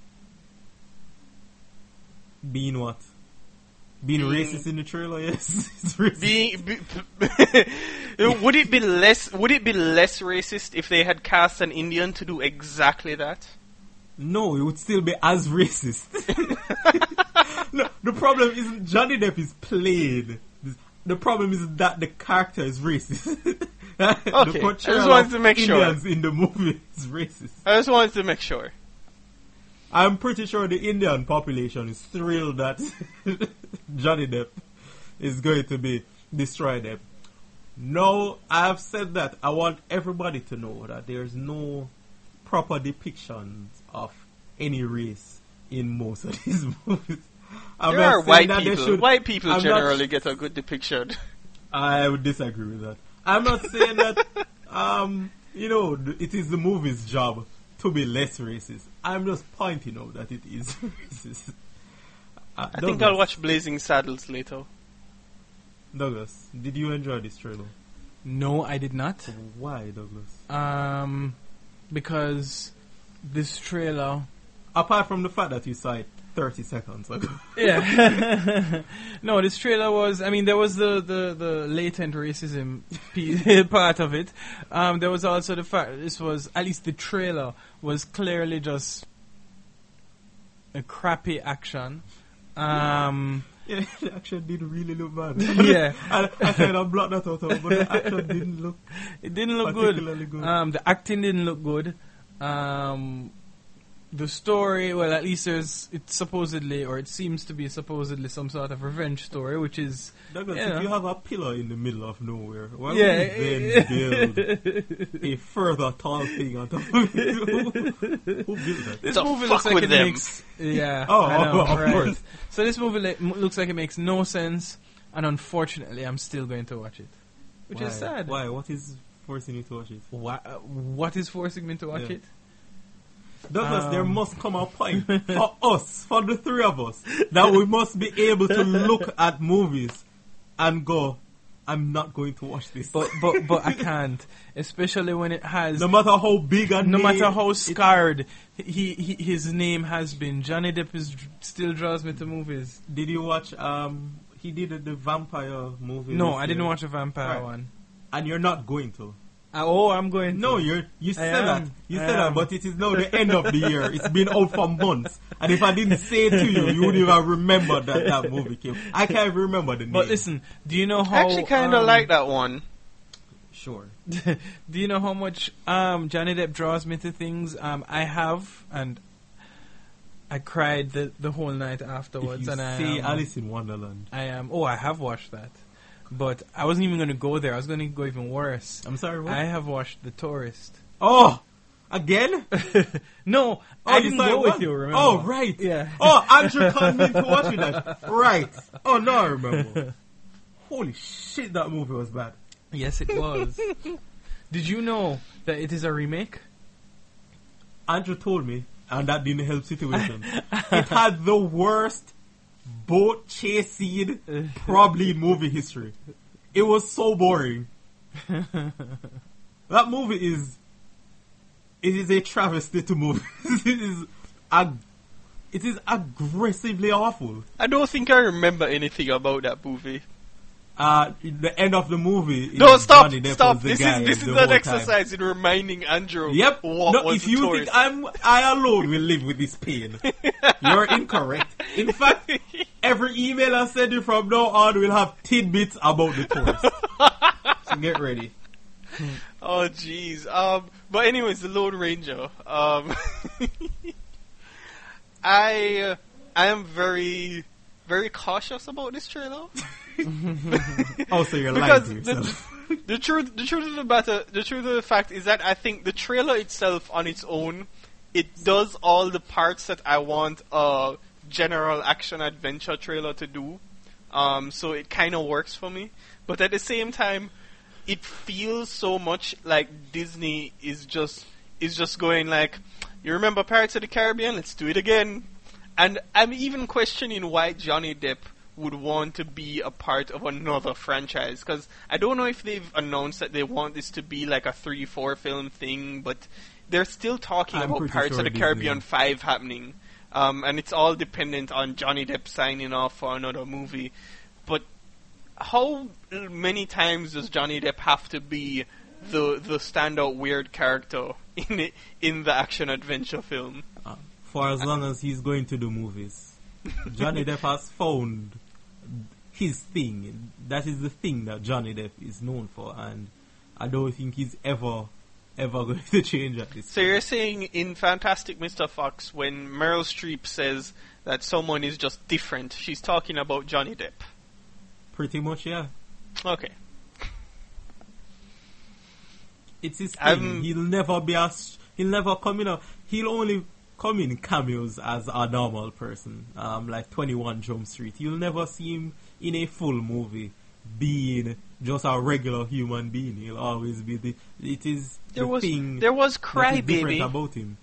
S6: being what? Being racist in the trailer, yes. It's racist.
S4: Would it be less racist if they had cast an Indian to do exactly that?
S6: No, it would still be as racist. No, the problem isn't Johnny Depp is played. The problem is that the character is racist.
S4: Okay,
S6: the portrayal
S4: I just wanted to make
S6: Indians
S4: sure.
S6: in the movie is racist.
S4: I just wanted to make sure.
S6: I'm pretty sure the Indian population is thrilled that Johnny Depp is going to be destroyed them. No, I have said that. I want everybody to know that there's no proper depictions of any race in most of these movies.
S4: There are white people. White people generally get a good depiction.
S6: I would disagree with that. I'm not saying that, it is the movie's job to be less racist. I'm just pointing out that it is racist.
S4: I think I'll watch Blazing Saddles later.
S6: Douglas, did you enjoy this trailer?
S5: No, I did not.
S6: Why, Douglas?
S5: Because this trailer...
S6: Apart from the fact that you saw it 30 seconds ago.
S5: Yeah. No, this trailer was, I mean, there was the latent racism part of it. There was also the fact that this was, at least the trailer, was clearly just a crappy action.
S6: Yeah, the action didn't really look bad.
S5: Yeah.
S6: I kind of blocked that out, but the action didn't look.
S5: It didn't look good. The acting didn't look good. The story, well, at least it's supposedly, or it seems to be supposedly some sort of revenge story, which is...
S6: Douglas, if you have a pillar in the middle of nowhere, why would
S5: Yeah.
S6: you then build a further tall thing on top of it? Who built that?
S5: This
S4: Don't
S5: movie
S4: fuck
S5: looks like
S4: with
S5: it
S4: them.
S5: makes... Yeah,
S6: Oh,
S5: I know,
S6: of
S5: right.
S6: course.
S5: So this movie looks like it makes no sense, and unfortunately, I'm still going to watch it. Which is sad.
S6: Why? What is forcing you to watch it?
S5: What is forcing me to watch
S6: Yeah.
S5: it?
S6: Douglas, there must come a point for us, for the three of us, that we must be able to look at movies and go, I'm not going to watch this.
S5: But I can't, especially when it has...
S6: No matter how big and
S5: no matter how scarred his name has been, Johnny Depp still draws me to movies.
S6: Did you watch, he did the vampire movie?
S5: No,
S6: this
S5: I didn't
S6: year?
S5: watch a vampire
S6: Right.
S5: one.
S6: And you're not going to?
S5: I'm going to.
S6: No, you said that. You
S5: I
S6: said that,
S5: am.
S6: but it is now the end of the year. It's been out for months. And if I didn't say it to you, you wouldn't even remember that movie came. I can't even remember the name.
S5: But listen, do you know how...
S4: I actually kind of like that one.
S6: Sure.
S5: Do you know how much Johnny Depp draws me to things? I have, and I cried the whole night afterwards.
S6: If you
S5: and
S6: say Alice in Wonderland.
S5: I have watched that. But I wasn't even going to go there. I was going to go even worse.
S6: I'm sorry, what?
S5: I have watched The Tourist.
S6: Oh! Again?
S5: No, I didn't go with you, remember?
S6: Oh, right.
S5: Yeah.
S6: Oh, Andrew called me to watch that. Right. Oh, no, I remember. Holy shit, that movie was bad.
S5: Yes, it was. Did you know that it is a remake?
S6: Andrew told me, and that didn't help situation. It had the worst boat chase scene probably in movie history. It was so boring. That movie is... It is a travesty to movies. It is aggressively awful.
S4: I don't think I remember anything about that movie.
S6: The end of the movie.
S4: No,
S6: is
S4: stop,
S6: Johnny Depp
S4: stop.
S6: was the
S4: This
S6: guy
S4: is
S6: the
S4: an
S6: whole
S4: exercise in reminding Andrew.
S6: Yep.
S4: What
S6: No,
S4: was
S6: if
S4: The
S6: you
S4: Tourist.
S6: think I alone will live with this pain, you're incorrect. In fact, every email I send you from now on will have tidbits about The Tourist. So get ready.
S4: Oh, jeez. But anyways, the Lone Ranger. I am very, very cautious about this trailer.
S6: Oh, so you're lying
S4: Because
S6: to yourself.
S4: the truth of the matter, the truth of the fact is that I think the trailer itself on its own, it does all the parts that I want a general action adventure trailer to do. So it kind of works for me. But at the same time, it feels so much like Disney is just going like, you remember Pirates of the Caribbean? Let's do it again. And I'm even questioning why Johnny Depp would want to be a part of another franchise, because I don't know if they've announced that they want this to be like a 3-4 film thing, but they're still talking about Pirates of the Caribbean 5 happening, and it's all dependent on Johnny Depp signing off for another movie. But how many times does Johnny Depp have to be the standout weird character in the action adventure film?
S6: For as long as he's going to do movies, Johnny Depp has found his thing. That is the thing that Johnny Depp is known for, and I don't think he's ever going to change at this.
S4: So you're saying in Fantastic Mr. Fox, when Meryl Streep says that someone is just different, she's talking about Johnny Depp?
S6: Pretty much, yeah.
S4: Okay.
S6: It's his thing. He'll never come in. He'll only come in cameos as a normal person, like 21 Jump Street. You'll never see him in a full movie being just a regular human being. He'll always be thing
S4: There was
S6: that is different
S4: Crybaby
S6: about him.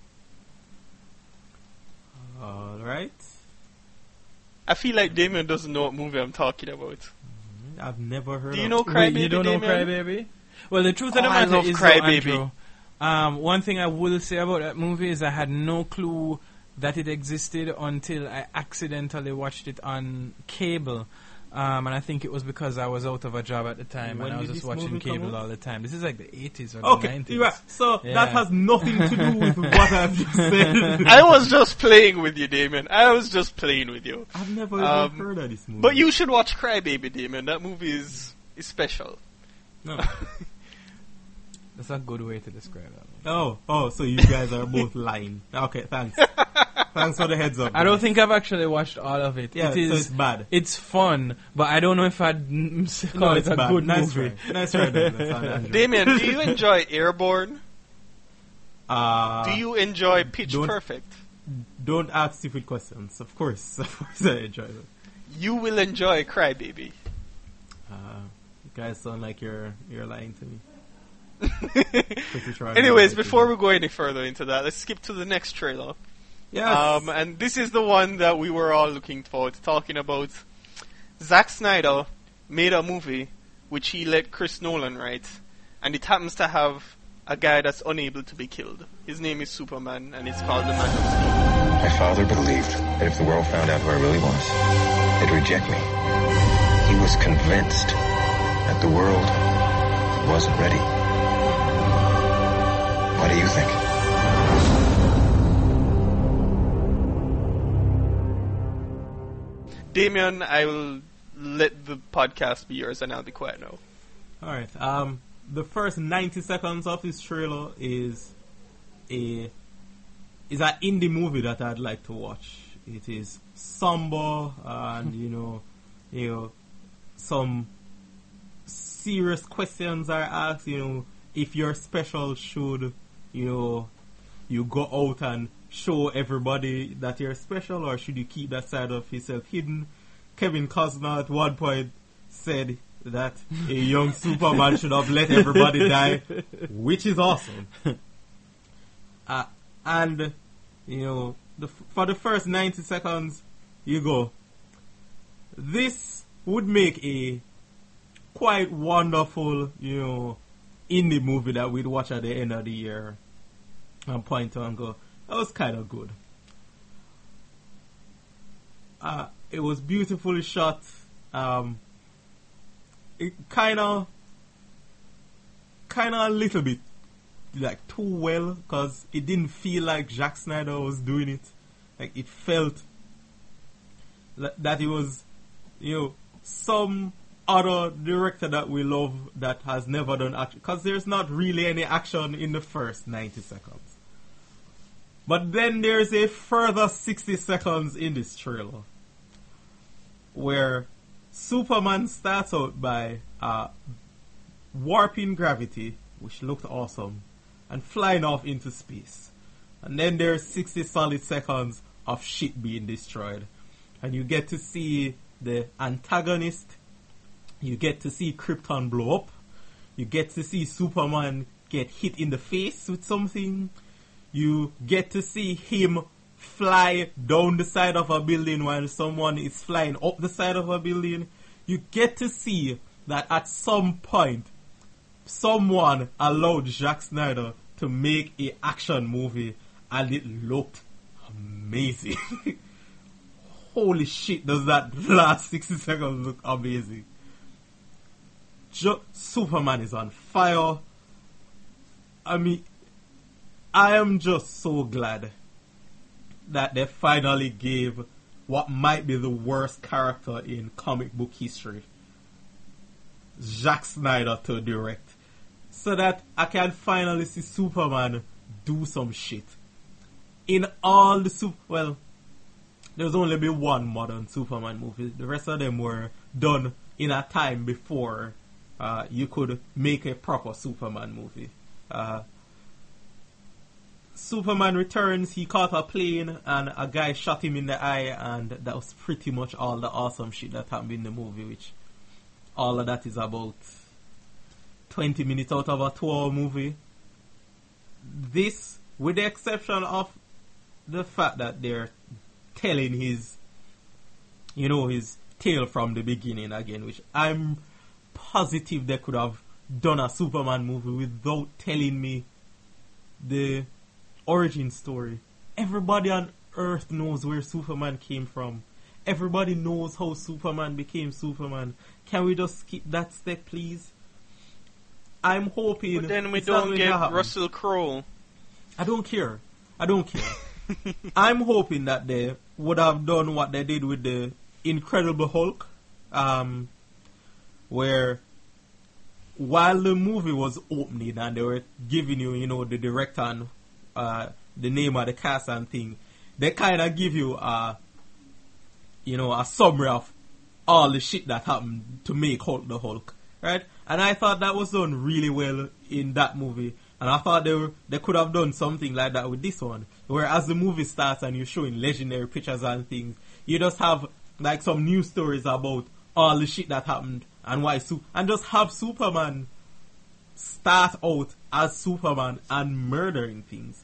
S6: Alright.
S4: I feel like Damien doesn't know what movie I'm talking about.
S6: I've never heard of
S4: Do you know
S5: Wait,
S4: Crybaby,
S5: you don't know
S4: Damien?
S5: Crybaby? Well, the truth of the
S4: I
S5: matter
S4: love
S5: is,
S4: Crybaby.
S5: though, Andrew, one thing I will say about that movie is I had no clue that it existed until I accidentally watched it on cable. And I think it was because I was out of a job at the time and I was just watching cable all the time. This is like the 80s or the 90s.
S6: Right. So that has nothing to do with what I've just said.
S4: I was just playing with you, Damien. I was just playing with you.
S6: I've never even heard of this movie.
S4: But you should watch Crybaby, Damien. That movie is special.
S6: No.
S5: That's a good way to describe that.
S6: Oh, so you guys are both lying. Okay, thanks. Thanks for the heads up.
S5: I don't think I've actually watched all of it.
S6: Yeah,
S5: it is,
S6: so it's bad.
S5: It's fun, but I don't know if I'd call it a
S6: bad.
S5: good
S6: Nice
S5: movie.
S6: Try. Nice try.
S4: Damien, do you enjoy Airborne?
S6: Do
S4: you enjoy Pitch Perfect?
S6: Don't ask stupid questions. Of course I enjoy them.
S4: You will enjoy Crybaby.
S6: You guys sound like you're lying to me.
S4: Anyways, before we go any further into that, let's skip to the next trailer.
S6: Yes.
S4: And this is the one that we were all looking forward to talking about. Zack Snyder made a movie which he let Chris Nolan write, and it happens to have a guy that's unable to be killed. His name is Superman, and it's called The Man of Steel.
S10: My father believed that if the world found out who I really was, they'd reject me. He was convinced that the world wasn't ready. What do you think?
S4: Damien, I will let the podcast be yours, and I'll be quiet now.
S6: Alright, the first 90 seconds of this trailer is an indie movie that I'd like to watch. It is somber and, you know, some serious questions are asked, if you're special, should, you go out and show everybody that you're special, or should you keep that side of yourself hidden? Kevin Costner at one point said that a young Superman should have let everybody die, which is awesome. And, for the first 90 seconds, you go, this would make a quite wonderful, indie movie that we'd watch at the end of the year and point to and go, that was kind of good. It was beautifully shot. It kind of a little bit like too well, because it didn't feel like Zack Snyder was doing it. Like, it felt that it was, some other director that we love that has never done action, because there's not really any action in the first 90 seconds. But then there's a further 60 seconds in this trailer where Superman starts out by warping gravity, which looked awesome, and flying off into space. And then there's 60 solid seconds of shit being destroyed. And you get to see the antagonist, you get to see Krypton blow up, you get to see Superman get hit in the face with something, you get to see him fly down the side of a building while someone is flying up the side of a building. You get to see that at some point, someone allowed Zack Snyder to make an action movie, and it looked amazing. Holy shit, does that last 60 seconds look amazing. Superman is on fire. I mean, I am just so glad that they finally gave what might be the worst character in comic book history, Zack Snyder, to direct, so that I can finally see Superman do some shit. In all the there's only been one modern Superman movie. The rest of them were done in a time before you could make a proper Superman movie. Superman Returns, he caught a plane and a guy shot him in the eye, and that was pretty much all the awesome shit that happened in the movie, which all of that is about 20 minutes out of a 2-hour movie. This, with the exception of the fact that they're telling his tale from the beginning again, which I'm positive they could have done a Superman movie without telling me the origin story. Everybody on earth knows where Superman came from. Everybody knows how Superman became Superman. Can we just skip that step, please? I'm hoping.
S4: But then we don't get Russell Crowe.
S6: I don't care. I'm hoping that they would have done what they did with the Incredible Hulk, where while the movie was opening and they were giving you, the director and the name of the cast and thing, they kind of give you a summary of all the shit that happened to make Hulk the Hulk, right? And I thought that was done really well in that movie. And I thought they could have done something like that with this one. Where as the movie starts and you're showing legendary pictures and things, you just have like some news stories about all the shit that happened and why and just have Superman start out as Superman and murdering things.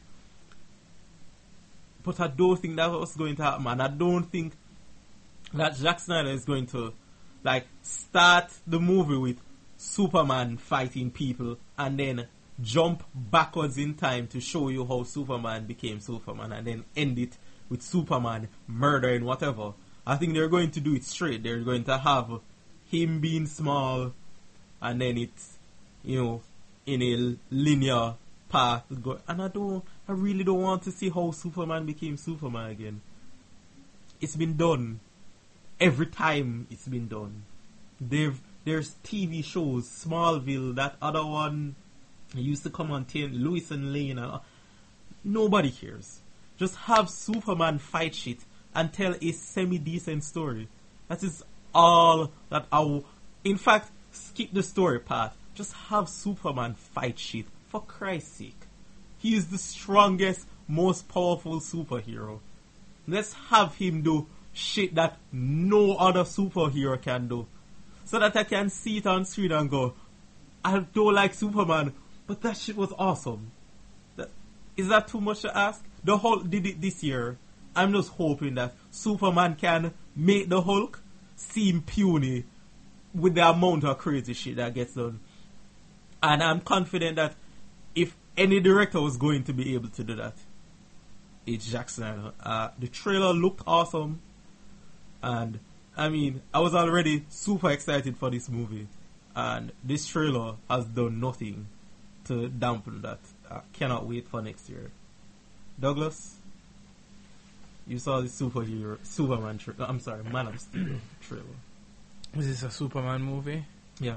S6: But I don't think that's what's going to happen, and I don't think that Zack Snyder is going to like start the movie with Superman fighting people and then jump backwards in time to show you how Superman became Superman and then end it with Superman murdering whatever. I think they're going to do it straight. They're going to have him being small and then it's, in a linear path. And I really don't want to see how Superman became Superman again. It's been done. Every time it's been done. There's TV shows, Smallville, that other one used to come on Lewis and Lane. Nobody cares. Just have Superman fight shit and tell a semi-decent story. That is all that in fact, skip the story part. Just have Superman fight shit. For Christ's sake. He is the strongest, most powerful superhero. Let's have him do shit that no other superhero can do. So that I can see it on screen and go, I don't like Superman, but that shit was awesome. Is that too much to ask? The Hulk did it this year. I'm just hoping that Superman can make the Hulk seem puny with the amount of crazy shit that gets done. And I'm confident that if any director was going to be able to do that, it's Zack Snyder. The trailer looked awesome. And, I was already super excited for this movie. And this trailer has done nothing to dampen that. I cannot wait for next year. Douglas, you saw the Superman trailer. I'm sorry, Man of Steel trailer.
S5: Is this a Superman movie?
S6: Yeah.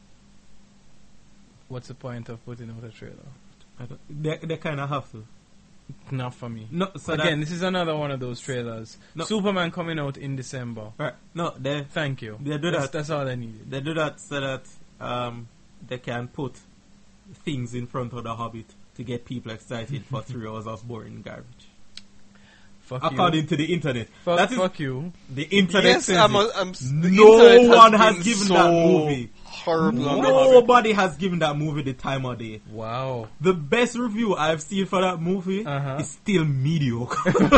S5: What's the point of putting out a trailer?
S6: They kind of have to.
S5: Not for me.
S6: No, so
S5: again, this is another one of those trailers. No. Superman coming out in December.
S6: Right. No,
S5: thank you.
S6: They do that.
S5: That's all I needed.
S6: They do that so that they can put things in front of The Hobbit to get people excited for 3 hours of boring garbage. According to the internet.
S5: Fuck you.
S6: The internet says
S4: no
S6: one has given that movie.
S4: Horrible.
S6: Nobody has given that movie the time of day.
S5: Wow.
S6: The best review I've seen for that movie is still mediocre.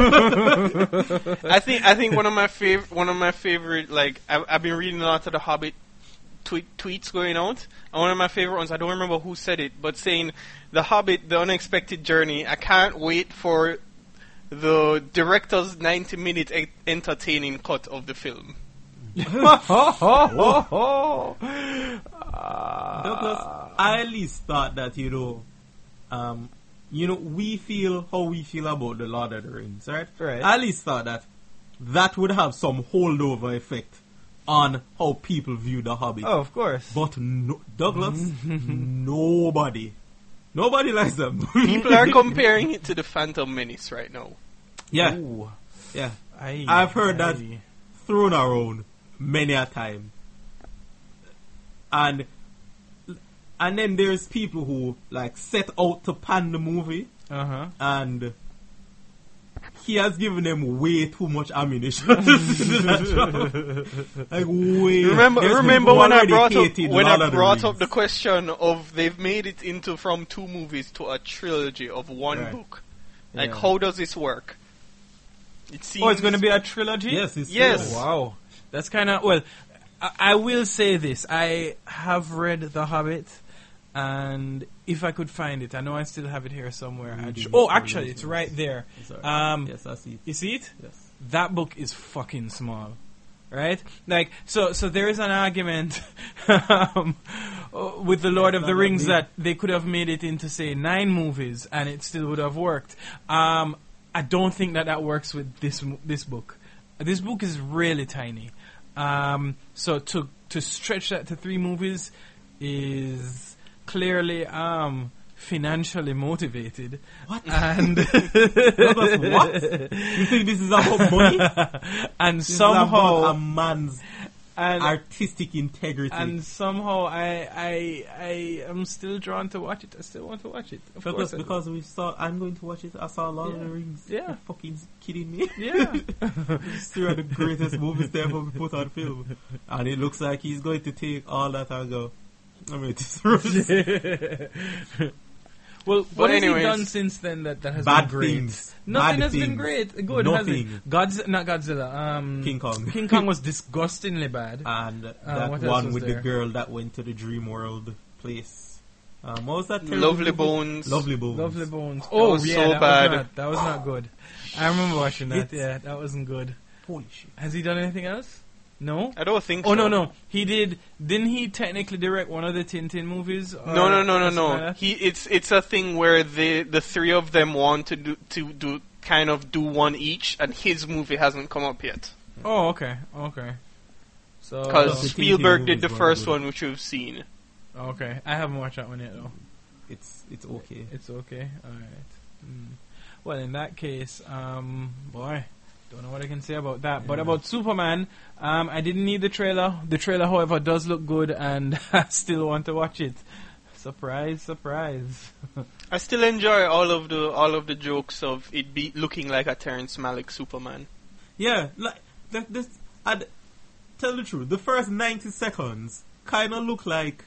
S4: I think one of my favorite like I've been reading a lot of the Hobbit tweets going out, and one of my favorite ones, I don't remember who said it, but saying The Hobbit, The Unexpected Journey, I can't wait for the director's 90-minute entertaining cut of the film.
S6: Douglas, I at least thought that we feel how we feel about the Lord of the Rings, right?
S5: Right.
S6: I at least thought that would have some holdover effect on how people view The Hobbit.
S5: Oh, of course.
S6: But Douglas, nobody likes them.
S4: People are comparing it to the Phantom Menace right now.
S6: Yeah. Ooh. Yeah. I've heard that thrown around many a time. And then there's people who like set out to pan the movie, and he has given them way too much ammunition. Like way.
S4: Remember when I brought up the question of they've made it into from 2 movies to a trilogy of 1 book. Like how does this work? It seems
S5: it's going to be a trilogy?
S6: Yes.
S5: Oh, wow. That's kind of... Well, I will say this. I have read The Hobbit, And if I could find it, I know I still have it here somewhere. Actually, it's right there.
S6: Yes, I see it.
S5: You see it?
S6: Yes.
S5: That book is fucking small, right? Like, so there is an argument with the Lord of the Rings that they could have made it into, say, 9 movies, and it still would have worked. I don't think that works with this book. This book is really tiny. So to stretch that to 3 movies is clearly financially motivated.
S6: What?
S5: And
S6: what? You think this is about money?
S5: And
S6: this
S5: somehow
S6: is about a man's artistic integrity.
S5: And somehow I am still drawn to watch it. I still want to watch it.
S6: Because I'm going to watch it. I saw Lord of the Rings.
S5: Yeah.
S6: You're fucking kidding me?
S5: Yeah.
S6: It's 3 of the greatest movies they ever put on film. And it looks like he's going to take all that and go, I mean, it's
S5: Well, what has he done since then that has
S6: bad
S5: been great?
S6: Things.
S5: Nothing
S6: bad
S5: has
S6: things.
S5: been great. Good.
S6: Nothing.
S5: Not Godzilla.
S6: King Kong.
S5: King Kong was disgustingly bad.
S6: And that one with the girl that went to the Dream World place. What was that?
S4: Lovely Bones.
S6: Lovely Bones.
S5: Lovely Bones.
S4: Oh, was so bad.
S5: That was not good. I remember watching that. Yeah, that wasn't good.
S6: Holy shit.
S5: Has he done anything else? No?
S4: I don't think so.
S5: Oh, no. He did. Didn't he technically direct one of the Tintin movies?
S4: No. It's a thing where the 3 of them want to do one each, and his movie hasn't come up yet.
S5: Oh, okay. So
S4: because Spielberg did the first one, which we've seen.
S5: Okay, I haven't watched that one yet though.
S6: It's okay.
S5: It's okay. All right. Well, in that case, boy. Don't know what I can say about that. Yeah. But about Superman, I didn't need the trailer. The trailer, however, does look good, and I still want to watch it. Surprise, surprise.
S4: I still enjoy all of the jokes of it looking like a Terrence Malick Superman.
S6: Yeah, I'd tell the truth. The first 90 seconds kind of look like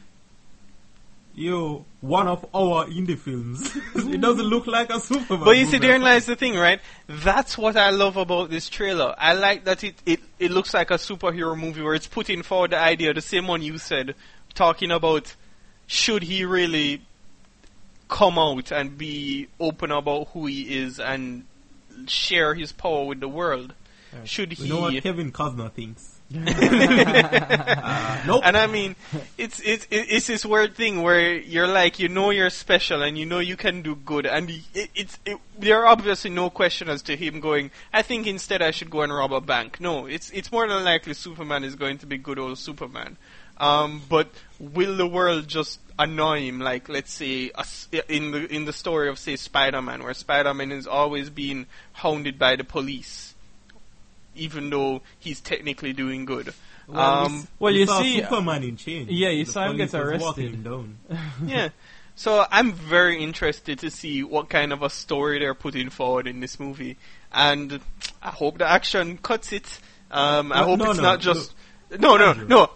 S6: one of our indie films. It doesn't look like a Superman.
S4: But you see, therein lies the thing, right? That's what I love about this trailer. I like that it looks like a superhero movie where it's putting forward the idea, the same one you said, talking about should he really come out and be open about who he is and share his power with the world. Right. Should he...
S6: You know what Kevin Costner thinks?
S4: Nope. And I mean, it's this weird thing where you're like, you're special and you can do good, and there are obviously no question as to him going, I think instead I should go and rob a bank. No, it's more than likely Superman is going to be good old Superman. But will the world just annoy him? Like, let's say in the story of, say, Spider-Man, where Spider-Man is always being hounded by the police, even though he's technically doing good.
S6: You see Superman in chains.
S5: Yeah, you saw him get arrested.
S4: Yeah. So I'm very interested to see what kind of a story they're putting forward in this movie, and I hope the action cuts it. I hope it's not just no.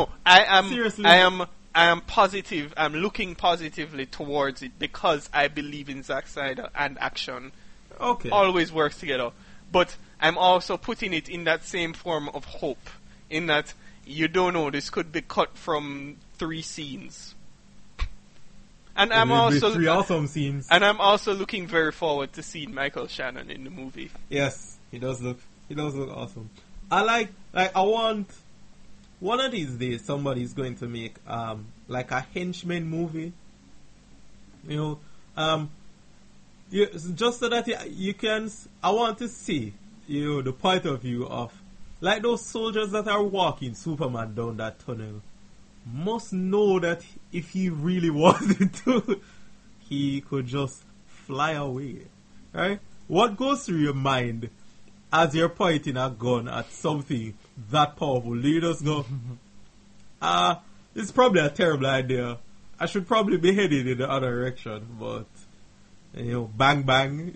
S4: I am positive. I'm looking positively towards it because I believe in Zack Snyder, and action always works together. But I'm also putting it in that same form of hope, in that you don't know, this could be cut from 3 scenes. And I'm also
S6: 3 awesome scenes.
S4: And I'm also looking very forward to seeing Michael Shannon in the movie.
S6: Yes, he does look awesome. I want one of these days somebody's going to make like a henchman movie. Just so that you can. I want to see, the point of view of, like, those soldiers that are walking Superman down that tunnel must know that if he really wanted to, he could just fly away, right? What goes through your mind as you're pointing a gun at something that powerful? Do you just go, it's probably a terrible idea. I should probably be headed in the other direction, but bang bang.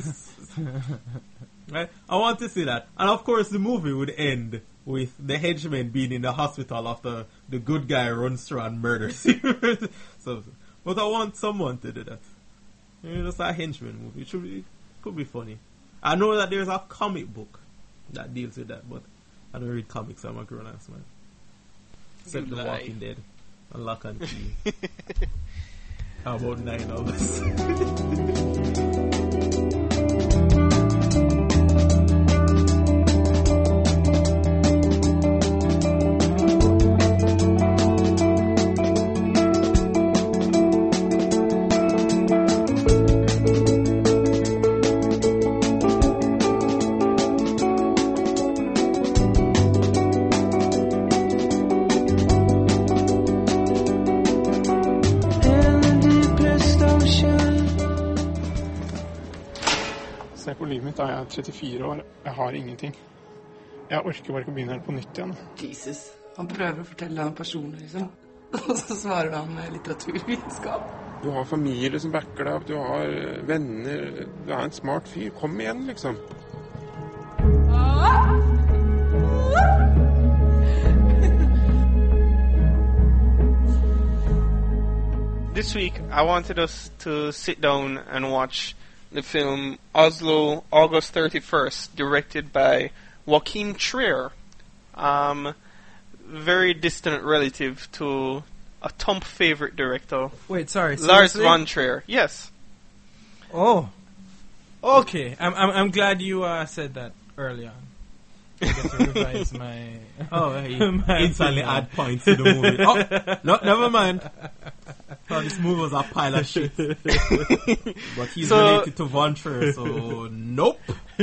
S6: Right? I want to see that. And of course the movie would end with the henchman being in the hospital after the good guy runs through and murders him. But I want someone to do that. Just a henchman movie. It could be funny. I know that there's a comic book that deals with that, but I don't read comics. I'm a grown ass man. Except The Walking Dead and Lock and Key. How about 9 hours?
S11: Se på livet mitt, da jeg er 34 år. Jeg har ingenting. Jeg orker bare ikke å begynne helt på nytt igjen.
S12: Jesus. Han prøver å fortelle deg om personer, liksom. Og så svarer han med litteraturvitenskap.
S11: Du har familie som backer deg opp, du har venner, du er en smart fyr. Kom igjen, liksom.
S4: This week, I wanted us to sit down and watch the film Oslo, August 31st, directed by Joachim Trier. Very distant relative to a Tump favorite director.
S5: Wait, sorry.
S4: Lars
S5: seriously?
S4: von Trier. Yes.
S5: Oh. Okay. I'm glad you said that early on. I get to revise my...
S6: instantly add points to the movie. Oh, no, never mind. Thought this movie was a pile of shit. But he's related to Von Trier, so nope.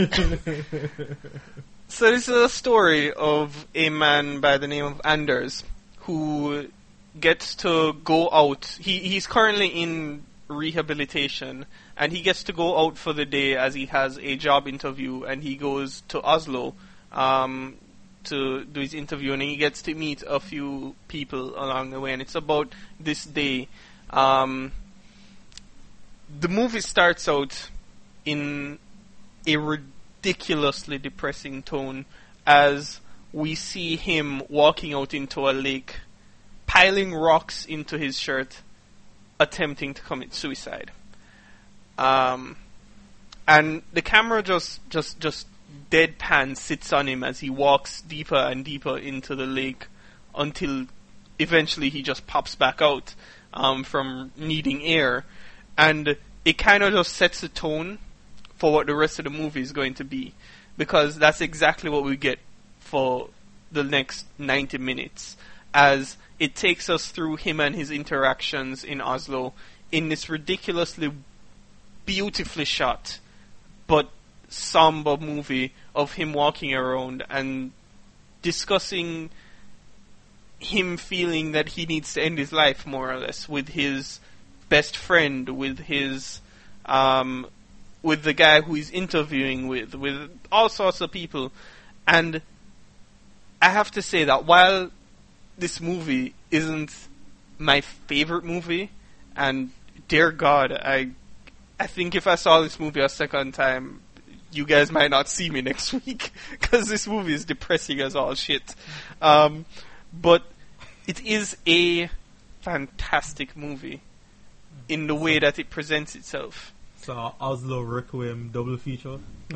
S4: So this is a story of a man by the name of Anders who gets to go out. He's currently in rehabilitation, and he gets to go out for the day as he has a job interview, and he goes to Oslo to do his interview, and he gets to meet a few people along the way, and it's about this day. The movie starts out in a ridiculously depressing tone as we see him walking out into a lake, piling rocks into his shirt, attempting to commit suicide. And the camera just deadpan sits on him as he walks deeper and deeper into the lake until eventually he just pops back out from needing air, and it kind of just sets the tone for what the rest of the movie is going to be, because that's exactly what we get for the next 90 minutes, as it takes us through him and his interactions in Oslo in this ridiculously beautifully shot but somber movie of him walking around and discussing him feeling that he needs to end his life, more or less, with his best friend, with his with the guy who he's interviewing with all sorts of people. And I have to say that while this movie isn't my favorite movie, and dear God, I think if I saw this movie a second time, you guys might not see me next week, because this movie is depressing as all shit. But it is a fantastic movie in the way that it presents itself.
S6: So Oslo Requiem double feature.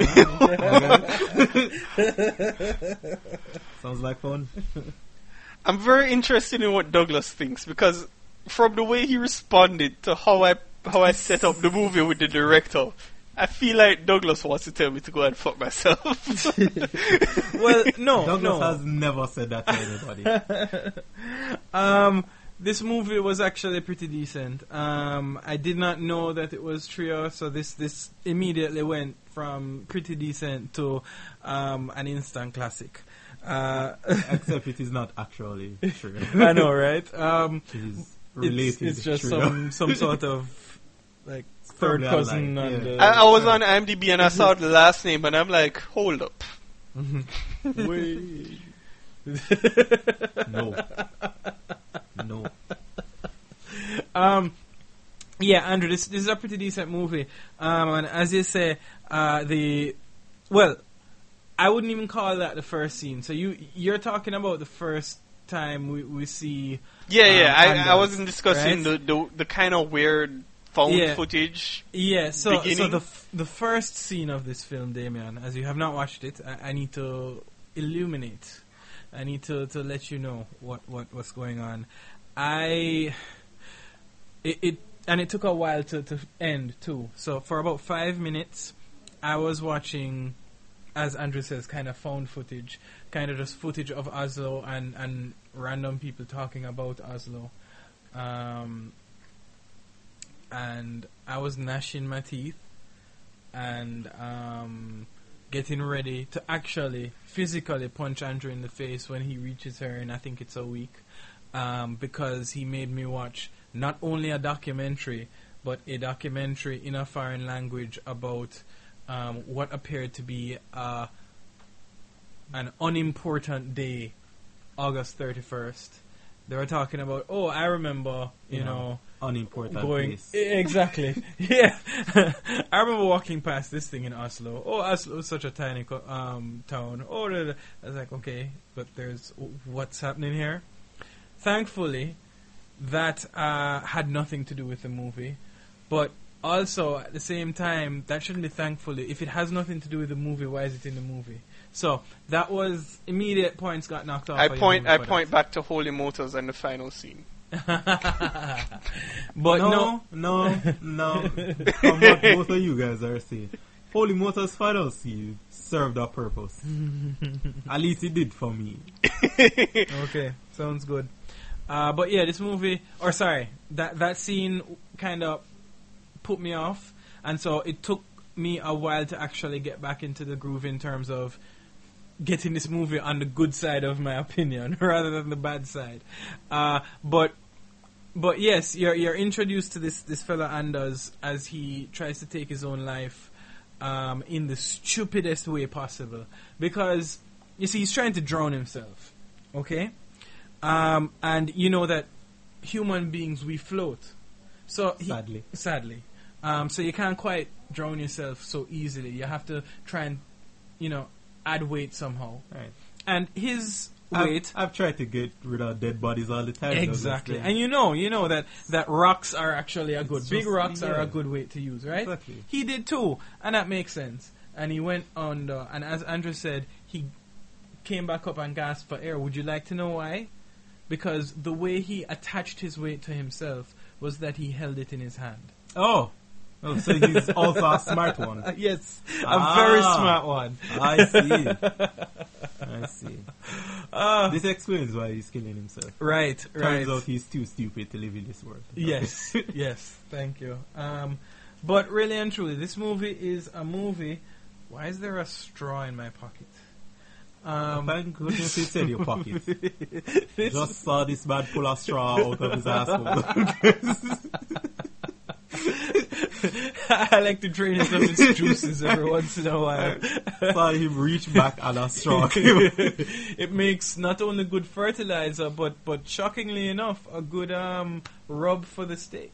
S6: Sounds like fun.
S4: I'm very interested in what Douglas thinks, because from the way he responded to how I set up the movie with the director, I feel like Douglas wants to tell me to go and fuck myself.
S5: Well, no.
S6: Douglas has never said that to anybody.
S5: This movie was actually pretty decent. I did not know that it was Trier, so this immediately went from pretty decent to an instant classic.
S6: Except it is not actually Trier.
S5: I know, right?
S6: It is related.
S5: It's just
S6: Trier.
S5: some sort of like third cousin.
S6: Like,
S4: I was on IMDb and I saw the last name and I'm like, hold up.
S5: Wait.
S6: No.
S5: Yeah, Andrew, this is a pretty decent movie. And as you say, I wouldn't even call that the first scene. So you're talking about the first time we see.
S4: I wasn't discussing right? the kind of weird found footage.
S5: Yeah, so
S4: beginning.
S5: the first scene of this film, Damien, as you have not watched it, I need to illuminate. I need to let you know what's going on. It and it took a while to end too. So for about 5 minutes, I was watching, as Andrew says, kind of found footage, kind of just footage of Oslo and random people talking about Oslo. And I was gnashing my teeth and getting ready to actually physically punch Andrew in the face when he reaches her in, I think it's a week, because he made me watch not only a documentary, but a documentary in a foreign language about what appeared to be an unimportant day, August 31st. They were talking about, I remember, you know,
S6: unimportant
S5: going
S6: place.
S5: Exactly. Yeah. I remember walking past this thing in Oslo. Oslo is such a tiny town. I was like, okay, but there's what's happening here. Thankfully, that had nothing to do with the movie, but also at the same time, that shouldn't be thankfully. If it has nothing to do with the movie, why is it in the movie? So that was immediate points got knocked off.
S4: I point back to Holy Motors and the final scene.
S5: But
S6: no. From what both of you guys are saying, Holy Motors final scene served a purpose. At least it did for me.
S5: Okay, sounds good. But yeah, this movie, that scene kind of put me off, and so it took me a while to actually get back into the groove in terms of getting this movie on the good side of my opinion rather than the bad side. But yes, you're introduced to this fella Anders as he tries to take his own life in the stupidest way possible, because you see he's trying to drown himself. Okay. And you know that human beings, we float. So sadly. So you can't quite drown yourself so easily. You have to try and, add weight somehow.
S6: Right.
S5: And his weight...
S6: I've tried to get rid of dead bodies all the time.
S5: Exactly. And you know that rocks are actually big rocks are a good weight to use, right?
S6: Exactly.
S5: He did too, and that makes sense. And he went on, and as Andrew said, he came back up and gasped for air. Would you like to know why? Because the way he attached his weight to himself was that he held it in his hand.
S6: Oh, so he's also a smart one.
S5: Yes, a very smart one.
S6: I see. This explains why he's killing himself.
S5: Right.
S6: Turns out he's too stupid to live in this world.
S5: Yes, yes, thank you. But really and truly, this movie is a movie... Why is there a straw in my pocket?
S6: Thank goodness it's in your pocket. Just saw this man pull a straw out of his asshole.
S5: I like to drain it of its juices every once in a while.
S6: Saw him reach back and a straw.
S5: It makes not only good fertilizer, but shockingly enough, a good rub for the steak.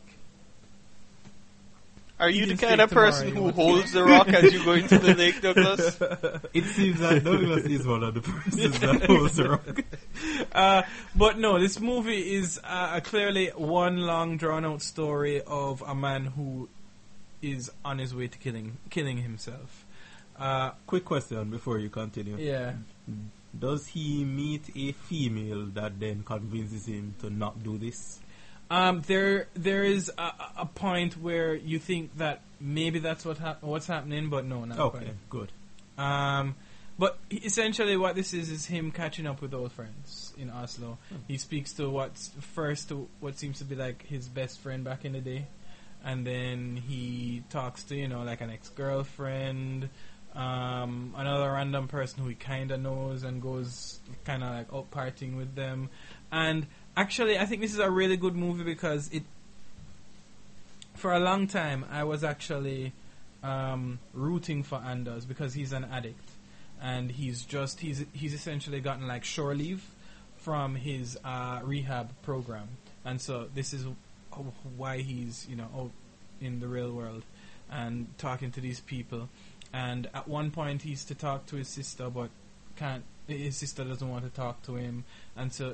S4: Are you the kind of person who holds the rock as you go into the lake, Douglas?
S6: It seems that Douglas is one of the persons that holds the rock.
S5: But no, this movie is clearly one long, drawn-out story of a man who is on his way to killing himself.
S6: Quick question before you continue.
S5: Yeah.
S6: Does he meet a female that then convinces him to not do this?
S5: There is a point where you think that maybe that's what's happening, but no, not quite.
S6: Okay, good.
S5: But essentially what this is him catching up with old friends in Oslo. He speaks to what seems to be like his best friend back in the day, and then he talks to like an ex-girlfriend, another random person who he kind of knows, and goes kind of like out partying with them. And actually, I think this is a really good movie because for a long time, I was actually rooting for Anders because he's an addict, and he's essentially gotten like shore leave from his rehab program, and so this is why he's out in the real world and talking to these people. And at one point, he's to talk to his sister, but can't. His sister doesn't want to talk to him, and so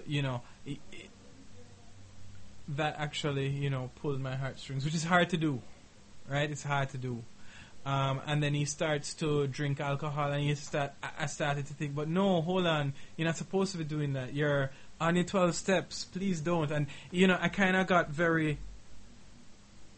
S5: that actually pulled my heartstrings, which is hard to do, right? It's hard to do. And then he starts to drink alcohol, and I started to think, but no, hold on, you're not supposed to be doing that. You're on your 12 steps. Please don't. And I kind of got very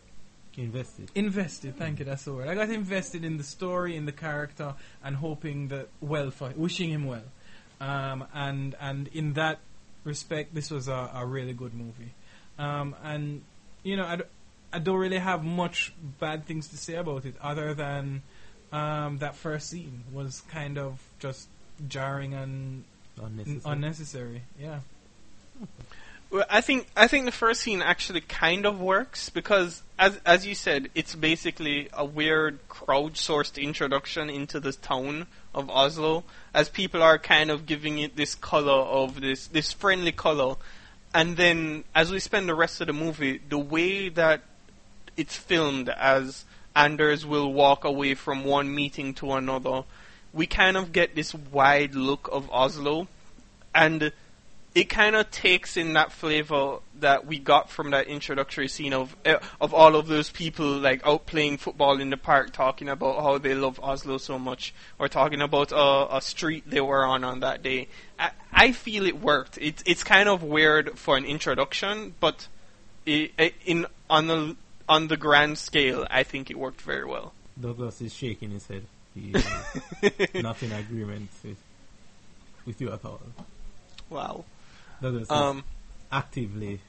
S5: Invested, thank you, that's the word. I got invested in the story, in the character, and hoping wishing him well. And in that respect, this was a really good movie. And, you know, I don't really have much bad things to say about it, other than that first scene was kind of just jarring and unnecessary. Yeah.
S4: Well, I think the first scene actually kind of works because, as you said, it's basically a weird crowdsourced introduction into the town of Oslo, as people are kind of giving it this color of this friendly color, and then as we spend the rest of the movie, the way that it's filmed, as Anders will walk away from one meeting to another, we kind of get this wide look of Oslo, and it kind of takes in that flavor that we got from that introductory scene of all of those people like out playing football in the park, talking about how they love Oslo so much, or talking about a street they were on that day. I feel it worked. It's kind of weird for an introduction, but on the grand scale, I think it worked very well.
S6: Douglas is shaking his head. He is not in agreement with you at all.
S4: Wow.
S6: Douglas is actively,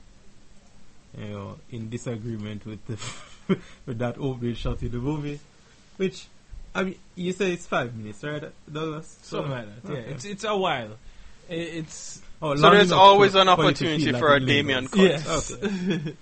S6: in disagreement with with that opening shot in the movie, which, I mean, you say it's 5 minutes, right, Douglas?
S5: Something like that. Okay. Yeah, it's a while. It's
S4: so there's always an opportunity for a Damien cut.
S5: Yes.
S6: Okay.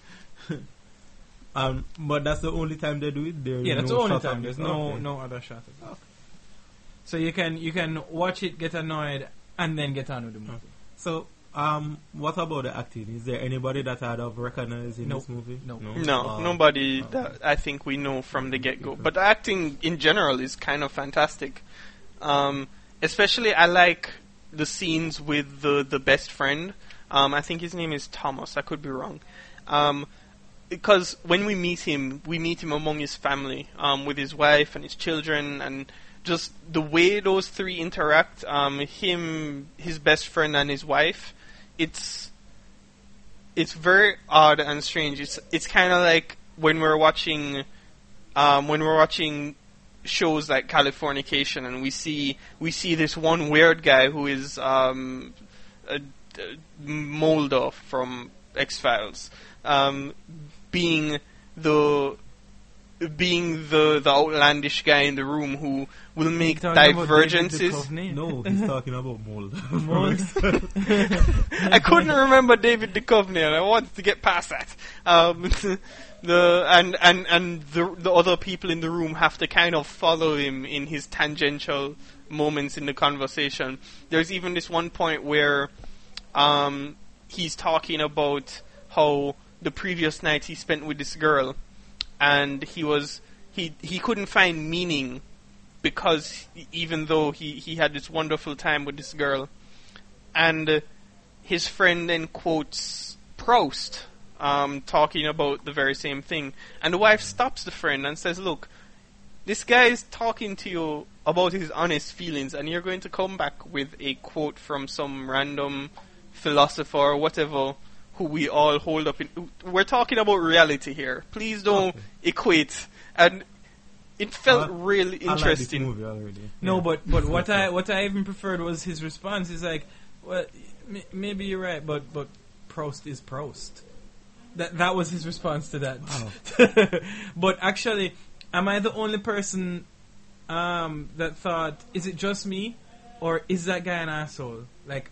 S6: But that's the only time they do it.
S5: That's the only time. There's no other shot. Okay. So you can watch it, get annoyed, and then get on with the movie.
S6: Okay. So, what about the acting? Is there anybody that I'd have recognized in this movie?
S4: No, nobody that I think we know from the get-go. But the acting in general is kind of fantastic. Especially, I like the scenes with the best friend. I think his name is Thomas. I could be wrong. Because when we meet him among his family, with his wife and his children, and just the way those three interact, him, his best friend, and his wife, it's very odd and strange. It's kind of like when we're watching shows like Californication, and we see this one weird guy who is Mulder from X-Files, being the outlandish guy in the room who will make divergences.
S6: No, he's talking about Mulder.
S4: I couldn't remember David Duchovny, and I wanted to get past that. The other people in the room have to kind of follow him in his tangential moments in the conversation. There's even this one point where he's talking about how the previous night he spent with this girl, and he couldn't find meaning, because even though he had this wonderful time with this girl, and his friend then quotes Proust, talking about the very same thing, and the wife stops the friend and says, "Look, this guy is talking to you about his honest feelings, and you're going to come back with a quote from some random philosopher or whatever who we all hold up in. We're talking about reality here. Please don't equate." And it felt really interesting.
S6: I like this movie already.
S5: No, yeah. but what I even preferred was his response. He's like, "Well, maybe you're right, but Proust is Proust." That was his response to that. Oh. But actually, am I the only person that thought, is it just me, or is that guy an asshole? Like,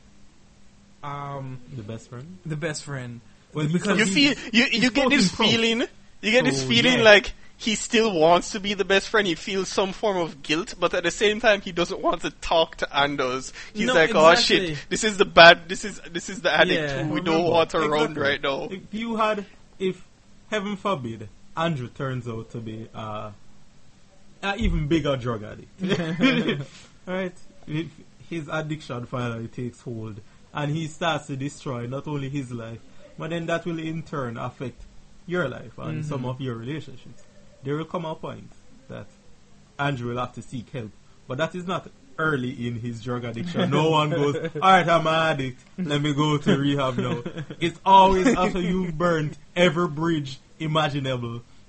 S6: the best friend.
S5: The best friend.
S4: Well, because you get this feeling. You get this feeling like he still wants to be the best friend. He feels some form of guilt, but at the same time, he doesn't want to talk to Anders. He's like, exactly. "Oh shit, this is the addict who we don't want around right now."
S6: If heaven forbid, Andrew turns out to be an even bigger drug addict, right? If his addiction finally takes hold, and he starts to destroy not only his life, but then that will in turn affect your life and some of your relationships. There will come a point that Andrew will have to seek help, but that is not early in his drug addiction. No one goes, "Alright, I'm an addict, let me go to rehab now." It's always after you've burnt every bridge imaginable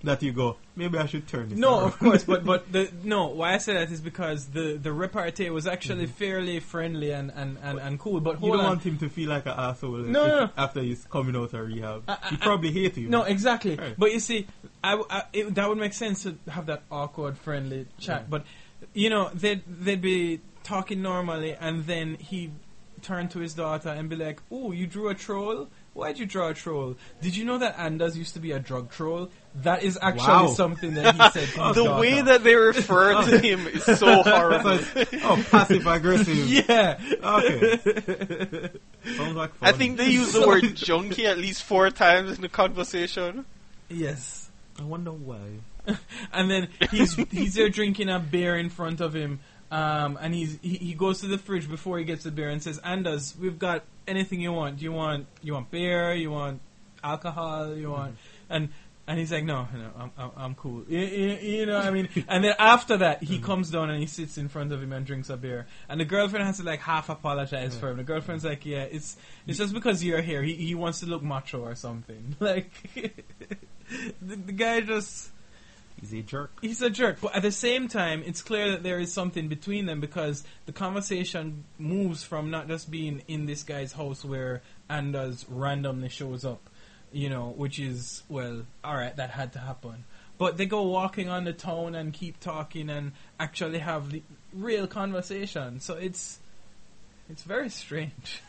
S6: that you go, maybe I should turn this
S5: No,
S6: around.
S5: of course, but why I say that is because the repartee was actually fairly friendly and cool. But
S6: you
S5: hold
S6: don't
S5: on.
S6: want him to feel like an asshole
S5: No.
S6: after he's coming out of rehab. He probably hates you.
S5: No, exactly.
S6: Right.
S5: But you see, that would make sense to have that awkward, friendly chat.
S6: Yeah.
S5: But they'd be talking normally, and then he turn to his daughter and be like, "Oh, you drew a troll? Why'd you draw a troll? Did you know that Anders used to be a drug troll?" That is actually something that he said to his
S4: The
S5: daughter.
S4: way that they refer to him is so horrible.
S6: Passive aggressive.
S5: Yeah.
S6: Okay. Sounds like fun.
S4: I think they use the word junkie at least 4 times in the conversation.
S5: Yes.
S6: I wonder why.
S5: And then he's there drinking a beer in front of him, and he goes to the fridge before he gets the beer and says, "Anders, we've got anything you want. You want beer? You want alcohol? You want?" And he's like, no, I'm cool. You know what I mean? And then after that, he comes down and he sits in front of him and drinks a beer. And the girlfriend has to like half apologize for him. The girlfriend's like, yeah, it's just because you're here. He wants to look macho or something. Like, the guy just...
S6: He's a jerk.
S5: He's a jerk. But at the same time, it's clear that there is something between them because the conversation moves from not just being in this guy's house where Anders randomly shows up, you know, which is, well, alright, that had to happen. But they go walking on the town and keep talking and actually have the real conversation. So it's very strange.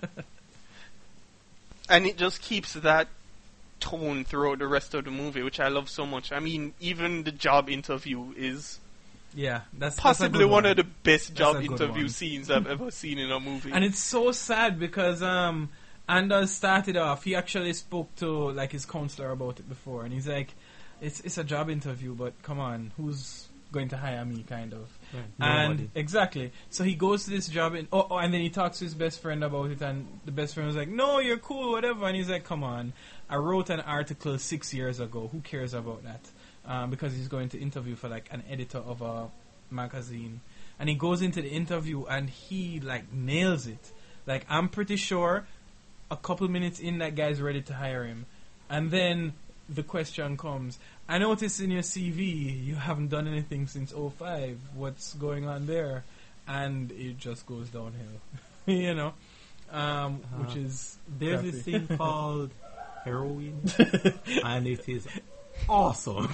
S4: And it just keeps that tone throughout the rest of the movie, which I love so much. I mean, even the job interview is
S5: that's
S4: possibly one of the best
S5: That's
S4: job
S5: a good
S4: interview
S5: one.
S4: scenes I've ever seen in a movie.
S5: And it's so sad because Anders started off, he actually spoke to like his counselor about it before, and he's like, it's a job interview, but come on, who's going to hire me, kind of.
S6: Right,
S5: and
S6: nobody.
S5: exactly, so he goes to this job and then he talks to his best friend about it, and the best friend was like, no, you're cool, whatever. And he's like, come on, I wrote an article 6 years ago, who cares about that? Because he's going to interview for like an editor of a magazine, and he goes into the interview and he like nails it. Like, I'm pretty sure a couple minutes in, that guy's ready to hire him, and then the question comes, I noticed in your CV you haven't done anything since 2005. What's going on there? And it just goes downhill. You know? Which is
S6: there's
S5: crappy.
S6: this thing called heroin, and it is awesome.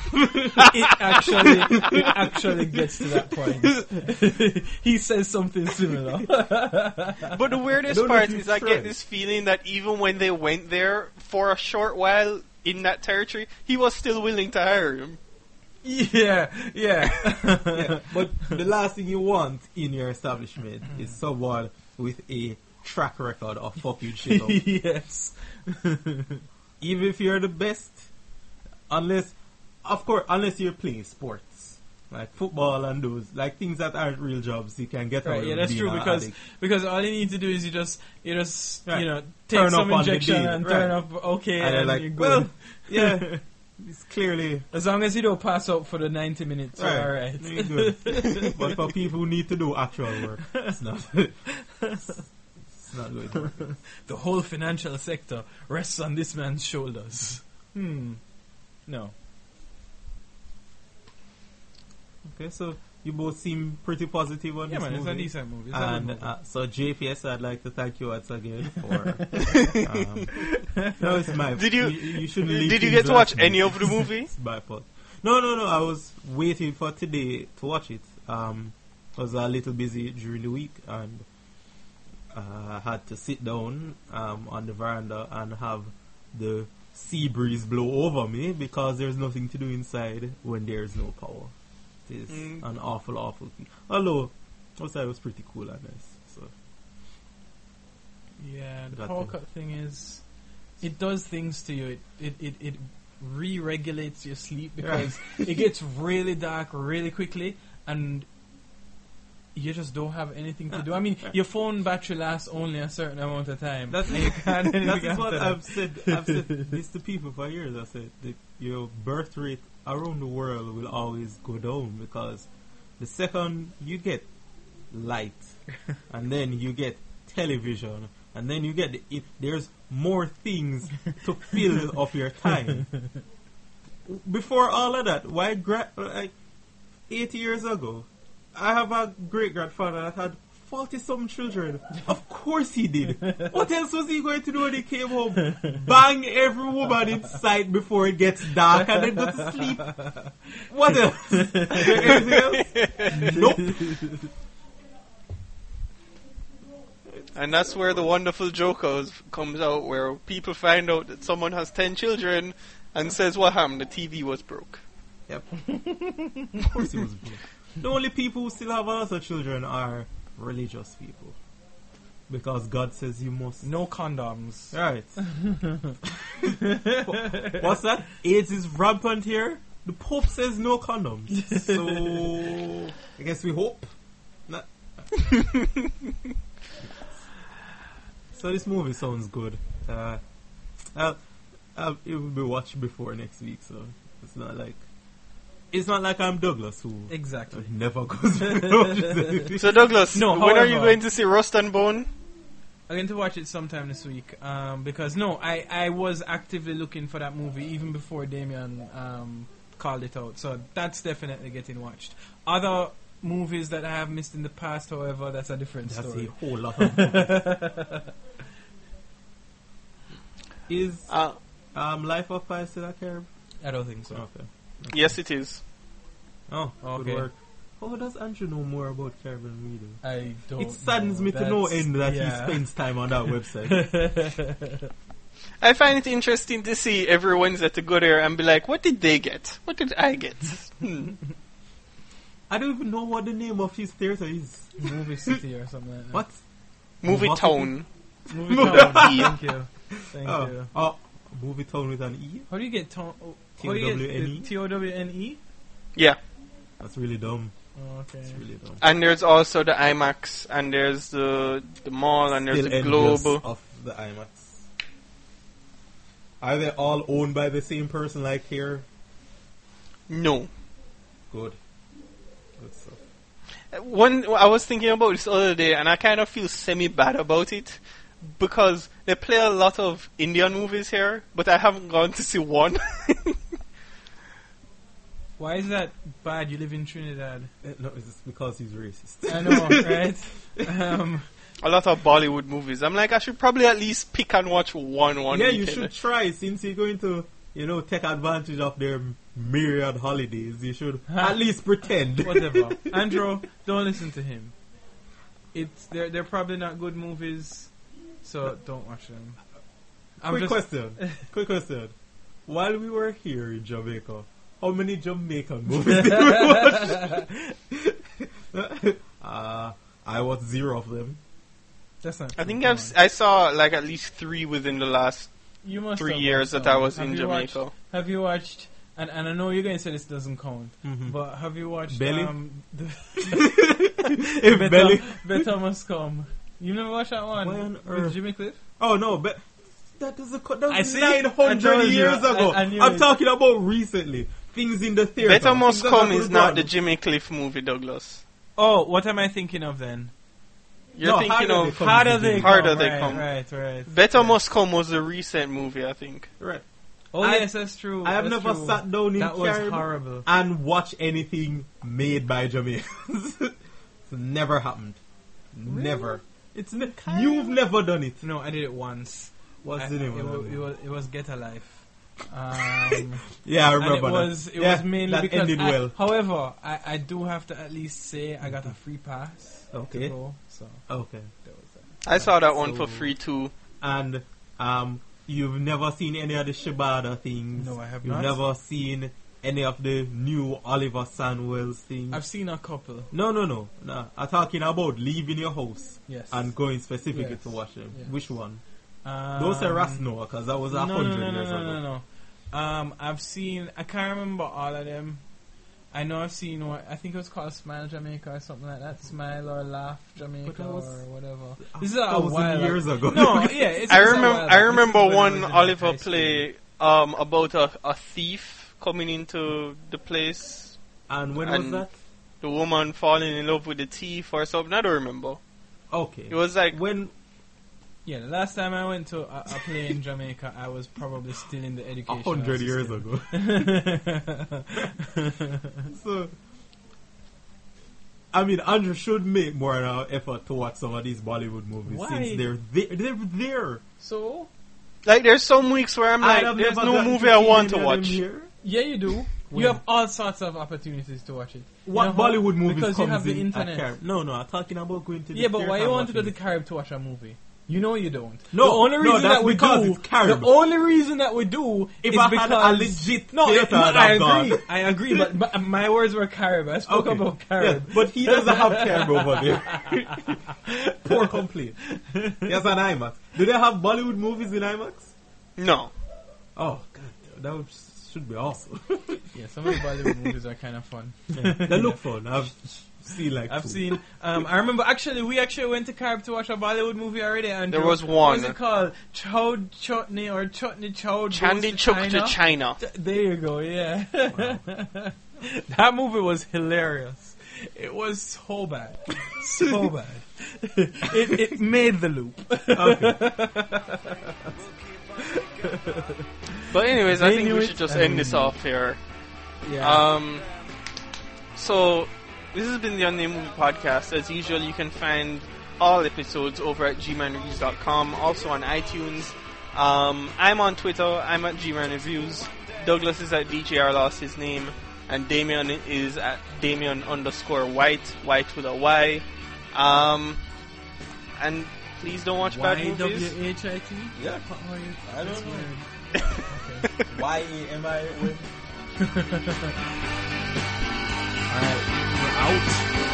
S5: It actually gets to that point. He says something similar.
S4: But the weirdest part is I get this feeling that even when they went there for a short while in that territory, he was still willing to hire him.
S5: Yeah.
S6: But the last thing you want in your establishment is someone with a track record of fucking shit up.
S5: Yes.
S6: Even if you're the best, unless you're playing sports like football and those like things that aren't real jobs, you can get
S5: Right,
S6: away
S5: yeah,
S6: with
S5: that's
S6: being
S5: true
S6: an
S5: because all you need to do is you just
S6: Right.
S5: you know, take
S6: Turn
S5: some
S6: up on the
S5: injection
S6: day,
S5: and
S6: right.
S5: turn up okay,
S6: and they're like,
S5: you're
S6: well,
S5: good.
S6: yeah, it's clearly
S5: As long as you don't pass out for the 90 minutes, you're alright.
S6: you're good. But for people who need to do actual work, it's not. It's not going to work.
S5: The whole financial sector rests on this man's shoulders. No.
S6: Okay, so you both seem pretty positive on
S5: Yeah,
S6: this
S5: man,
S6: movie.
S5: it's a decent movie. It's a good
S6: And
S5: movie.
S6: so JPS, I'd like to thank you once again for. No, it's my.
S4: Did you-
S6: You shouldn't leave
S4: did you
S6: things
S4: get to watch
S6: last minute.
S4: any of the movie?
S6: It's my fault. No. I was waiting for today to watch it. I was a little busy during the week and had to sit down on the veranda and have the sea breeze blow over me because there's nothing to do inside when there's no power. It is an awful thing. Although outside was pretty cool and nice. So
S5: Yeah, the
S6: Got
S5: power
S6: to-
S5: cut thing is, it does things to you. It re-regulates your sleep because it gets really dark really quickly and you just don't have anything to do. I mean, your phone battery lasts only a certain amount of time.
S6: That's,
S5: and you can't do anything
S6: that's what
S5: after that.
S6: I've said this to people for years. I said that your birth rate around the world will always go down because the second you get light and then you get television and then you get if there's more things to fill up your time, before all of that, why like 80 years ago, I have a great grandfather that had 40-some children. Of course he did. What else was he going to do when he came home? Bang every woman in sight before it gets dark and then go to sleep. What else? Anything else? Nope.
S4: And that's where the wonderful Joker comes out, where people find out that someone has 10 children and says, what happened? The TV was broke.
S6: Yep. Of course it was broke. The only people who still have other children are religious people. Because God says you must.
S5: No condoms.
S6: Right. What's that? AIDS is rampant here. The Pope says no condoms. So, I guess we hope. So this movie sounds good. It will be watched before next week, so it's not like I'm Douglas, who
S5: exactly
S6: never goes without.
S4: So Douglas, when are you going to see Rust and Bone?
S5: I'm going to watch it sometime this week, because I was actively looking for that movie even before Damien called it out, so that's definitely getting watched. Other movies that I have missed in the past, however, that's a different story.
S6: That's a whole lot of movies. Is Life of Pi still a Carib?
S5: I don't think so.
S6: Okay.
S4: Yes, it is.
S6: Oh,
S5: okay.
S6: Good work. How does Andrew know more about Caribbean reading?
S5: I don't.
S6: It saddens me to no end that he spends time on that website.
S4: I find it interesting to see every Wednesday to go there and be like, what did they get? What did I get?
S6: I don't even know what the name of his theater is.
S5: Movie City or something like that.
S6: What?
S4: Movie Town.
S5: Movie Town. Thank you. Thank you.
S6: Oh, Movie Town with an E?
S5: How do you get
S6: T-O-W-N-E?
S5: T-O-W-N-E?
S4: Yeah.
S6: That's really dumb.
S5: Oh, okay.
S6: That's really dumb.
S4: And there's also the IMAX, and there's the mall, and there's the Globe.
S6: Of the IMAX. Are they all owned by the same person like here?
S4: No.
S6: Good. Good stuff.
S4: I was thinking about this the other day, and I kind of feel semi-bad about it, because they play a lot of Indian movies here, but I haven't gone to see one.
S5: Why is that bad? You live in Trinidad.
S6: No, it's because he's racist.
S5: I know, right?
S4: A lot of Bollywood movies. I'm like, I should probably at least pick and watch one
S6: Yeah,
S4: weekend.
S6: you should try, since you're going to, take advantage of their myriad holidays. You should at least pretend.
S5: Whatever. Andrew, don't listen to him. They're probably not good movies, so don't watch them.
S6: Quick question. While we were here in Jamaica, how many Jamaican movies did we watch? I watched 0 of them.
S5: That's not.
S4: I think I saw like at least 3 within the last 3 years that I was in Jamaica.
S5: Have you watched? And I know you're going to say this doesn't count, but have you watched
S6: Belly?
S5: Belly? Better Must Come. You never watched that one?
S6: Why on
S5: With
S6: earth?
S5: Jimmy Cliff?
S6: Oh no, but that was 900
S5: I
S6: years ago. I'm talking about recently. Things in the theater.
S4: Better Must Come is not the Jimmy Cliff movie, Douglas.
S5: Oh, what am I thinking of then?
S4: You're thinking of
S5: Harder They Come. Right.
S4: Better Must Come was a recent movie, I think.
S6: Right.
S5: Oh, yes, that's true.
S6: I have never sat down in Caribbean
S5: horrible.
S6: and watched anything made by Jamaicans. It's never happened. Really? Never. You've never done it.
S5: No, I did it once.
S6: What's the name of it?
S5: It was Get a Life.
S6: Yeah, I remember
S5: it was mainly
S6: that
S5: because
S6: ended well.
S5: However, I do have to at least say I got a free pass.
S6: Okay.
S5: To go, so
S6: okay.
S5: That was that.
S4: I saw that one for free too.
S6: And you've never seen any of the Shibada things?
S5: No, I have
S6: not. You've never seen any of the new Oliver Sandwells things?
S5: I've seen a couple.
S6: No. I'm talking about leaving your house.
S5: Yes.
S6: And going specifically to watch them.
S5: Yes.
S6: Which one? Don't say Rasnoa, because that was 100 years ago.
S5: No. I've seen, I can't remember all of them. I know I've seen what, I think it was called Smile Jamaica or something like that. Smile or Laugh Jamaica or whatever. This is a while
S6: years ago.
S5: No, yeah.
S4: I remember one Oliver play about a thief coming into the place.
S6: And when was that?
S4: The woman falling in love with the thief or something. I don't remember.
S6: Okay.
S4: It was like...
S6: When
S5: Yeah, the last time I went to a play in Jamaica, I was probably still in the education
S6: 100 years ago. So, I mean, Andrew should make more of an effort to watch some of these Bollywood movies.
S5: Why?
S6: Since they're there.
S5: So?
S4: Like, there's some weeks where I'm like, there's no movie I want to watch.
S5: Yeah, you do.
S6: When?
S5: You have all sorts of opportunities to watch it.
S6: What Bollywood movies
S5: because
S6: comes
S5: you have the
S6: in
S5: internet.
S6: at Carib? No, I'm talking about going to the
S5: Yeah, but why
S6: theater
S5: you want to go
S6: watching
S5: to Carib to watch a movie? You know you don't.
S6: No,
S5: the only reason
S6: that's
S5: that we
S6: because
S5: do,
S6: it's Carib.
S5: the only reason that we do
S6: If
S5: is
S6: I
S5: because
S6: had a legit theater,
S5: I agree, but my words were Carib. I spoke about Carib.
S6: Yeah, but he doesn't have Carib over there. Poor complaint. He has an IMAX. Do they have Bollywood movies in IMAX?
S4: No.
S6: Oh, God, that should be awesome.
S5: Yeah, some of the Bollywood movies are kind of fun.
S6: Yeah, they look fun. I've seen.
S5: I remember we actually went to Carib to watch a Bollywood movie already. And
S4: there was one.
S5: What was it called? Chowd Chutney or Chutney Chowd
S4: Chandy Chuk to China.
S5: There you go. Yeah.
S6: Wow.
S5: That movie was hilarious. It was so bad, so bad. It made the loop.
S6: Okay.
S4: But anyways, I think we should just end this off here.
S5: Yeah.
S4: So this has been the Unnamed Movie Podcast. As usual, you can find all episodes over at gmanreviews.com, also on iTunes. I'm on Twitter. I'm at gmanreviews. Douglas is at DJR lost his name, and Damien is at Damien_White, White with a Y. And please don't watch bad movies.
S5: YWHIT?
S13: Yeah. I don't know.
S5: Okay.
S13: YEMI.
S5: Alright, we're out.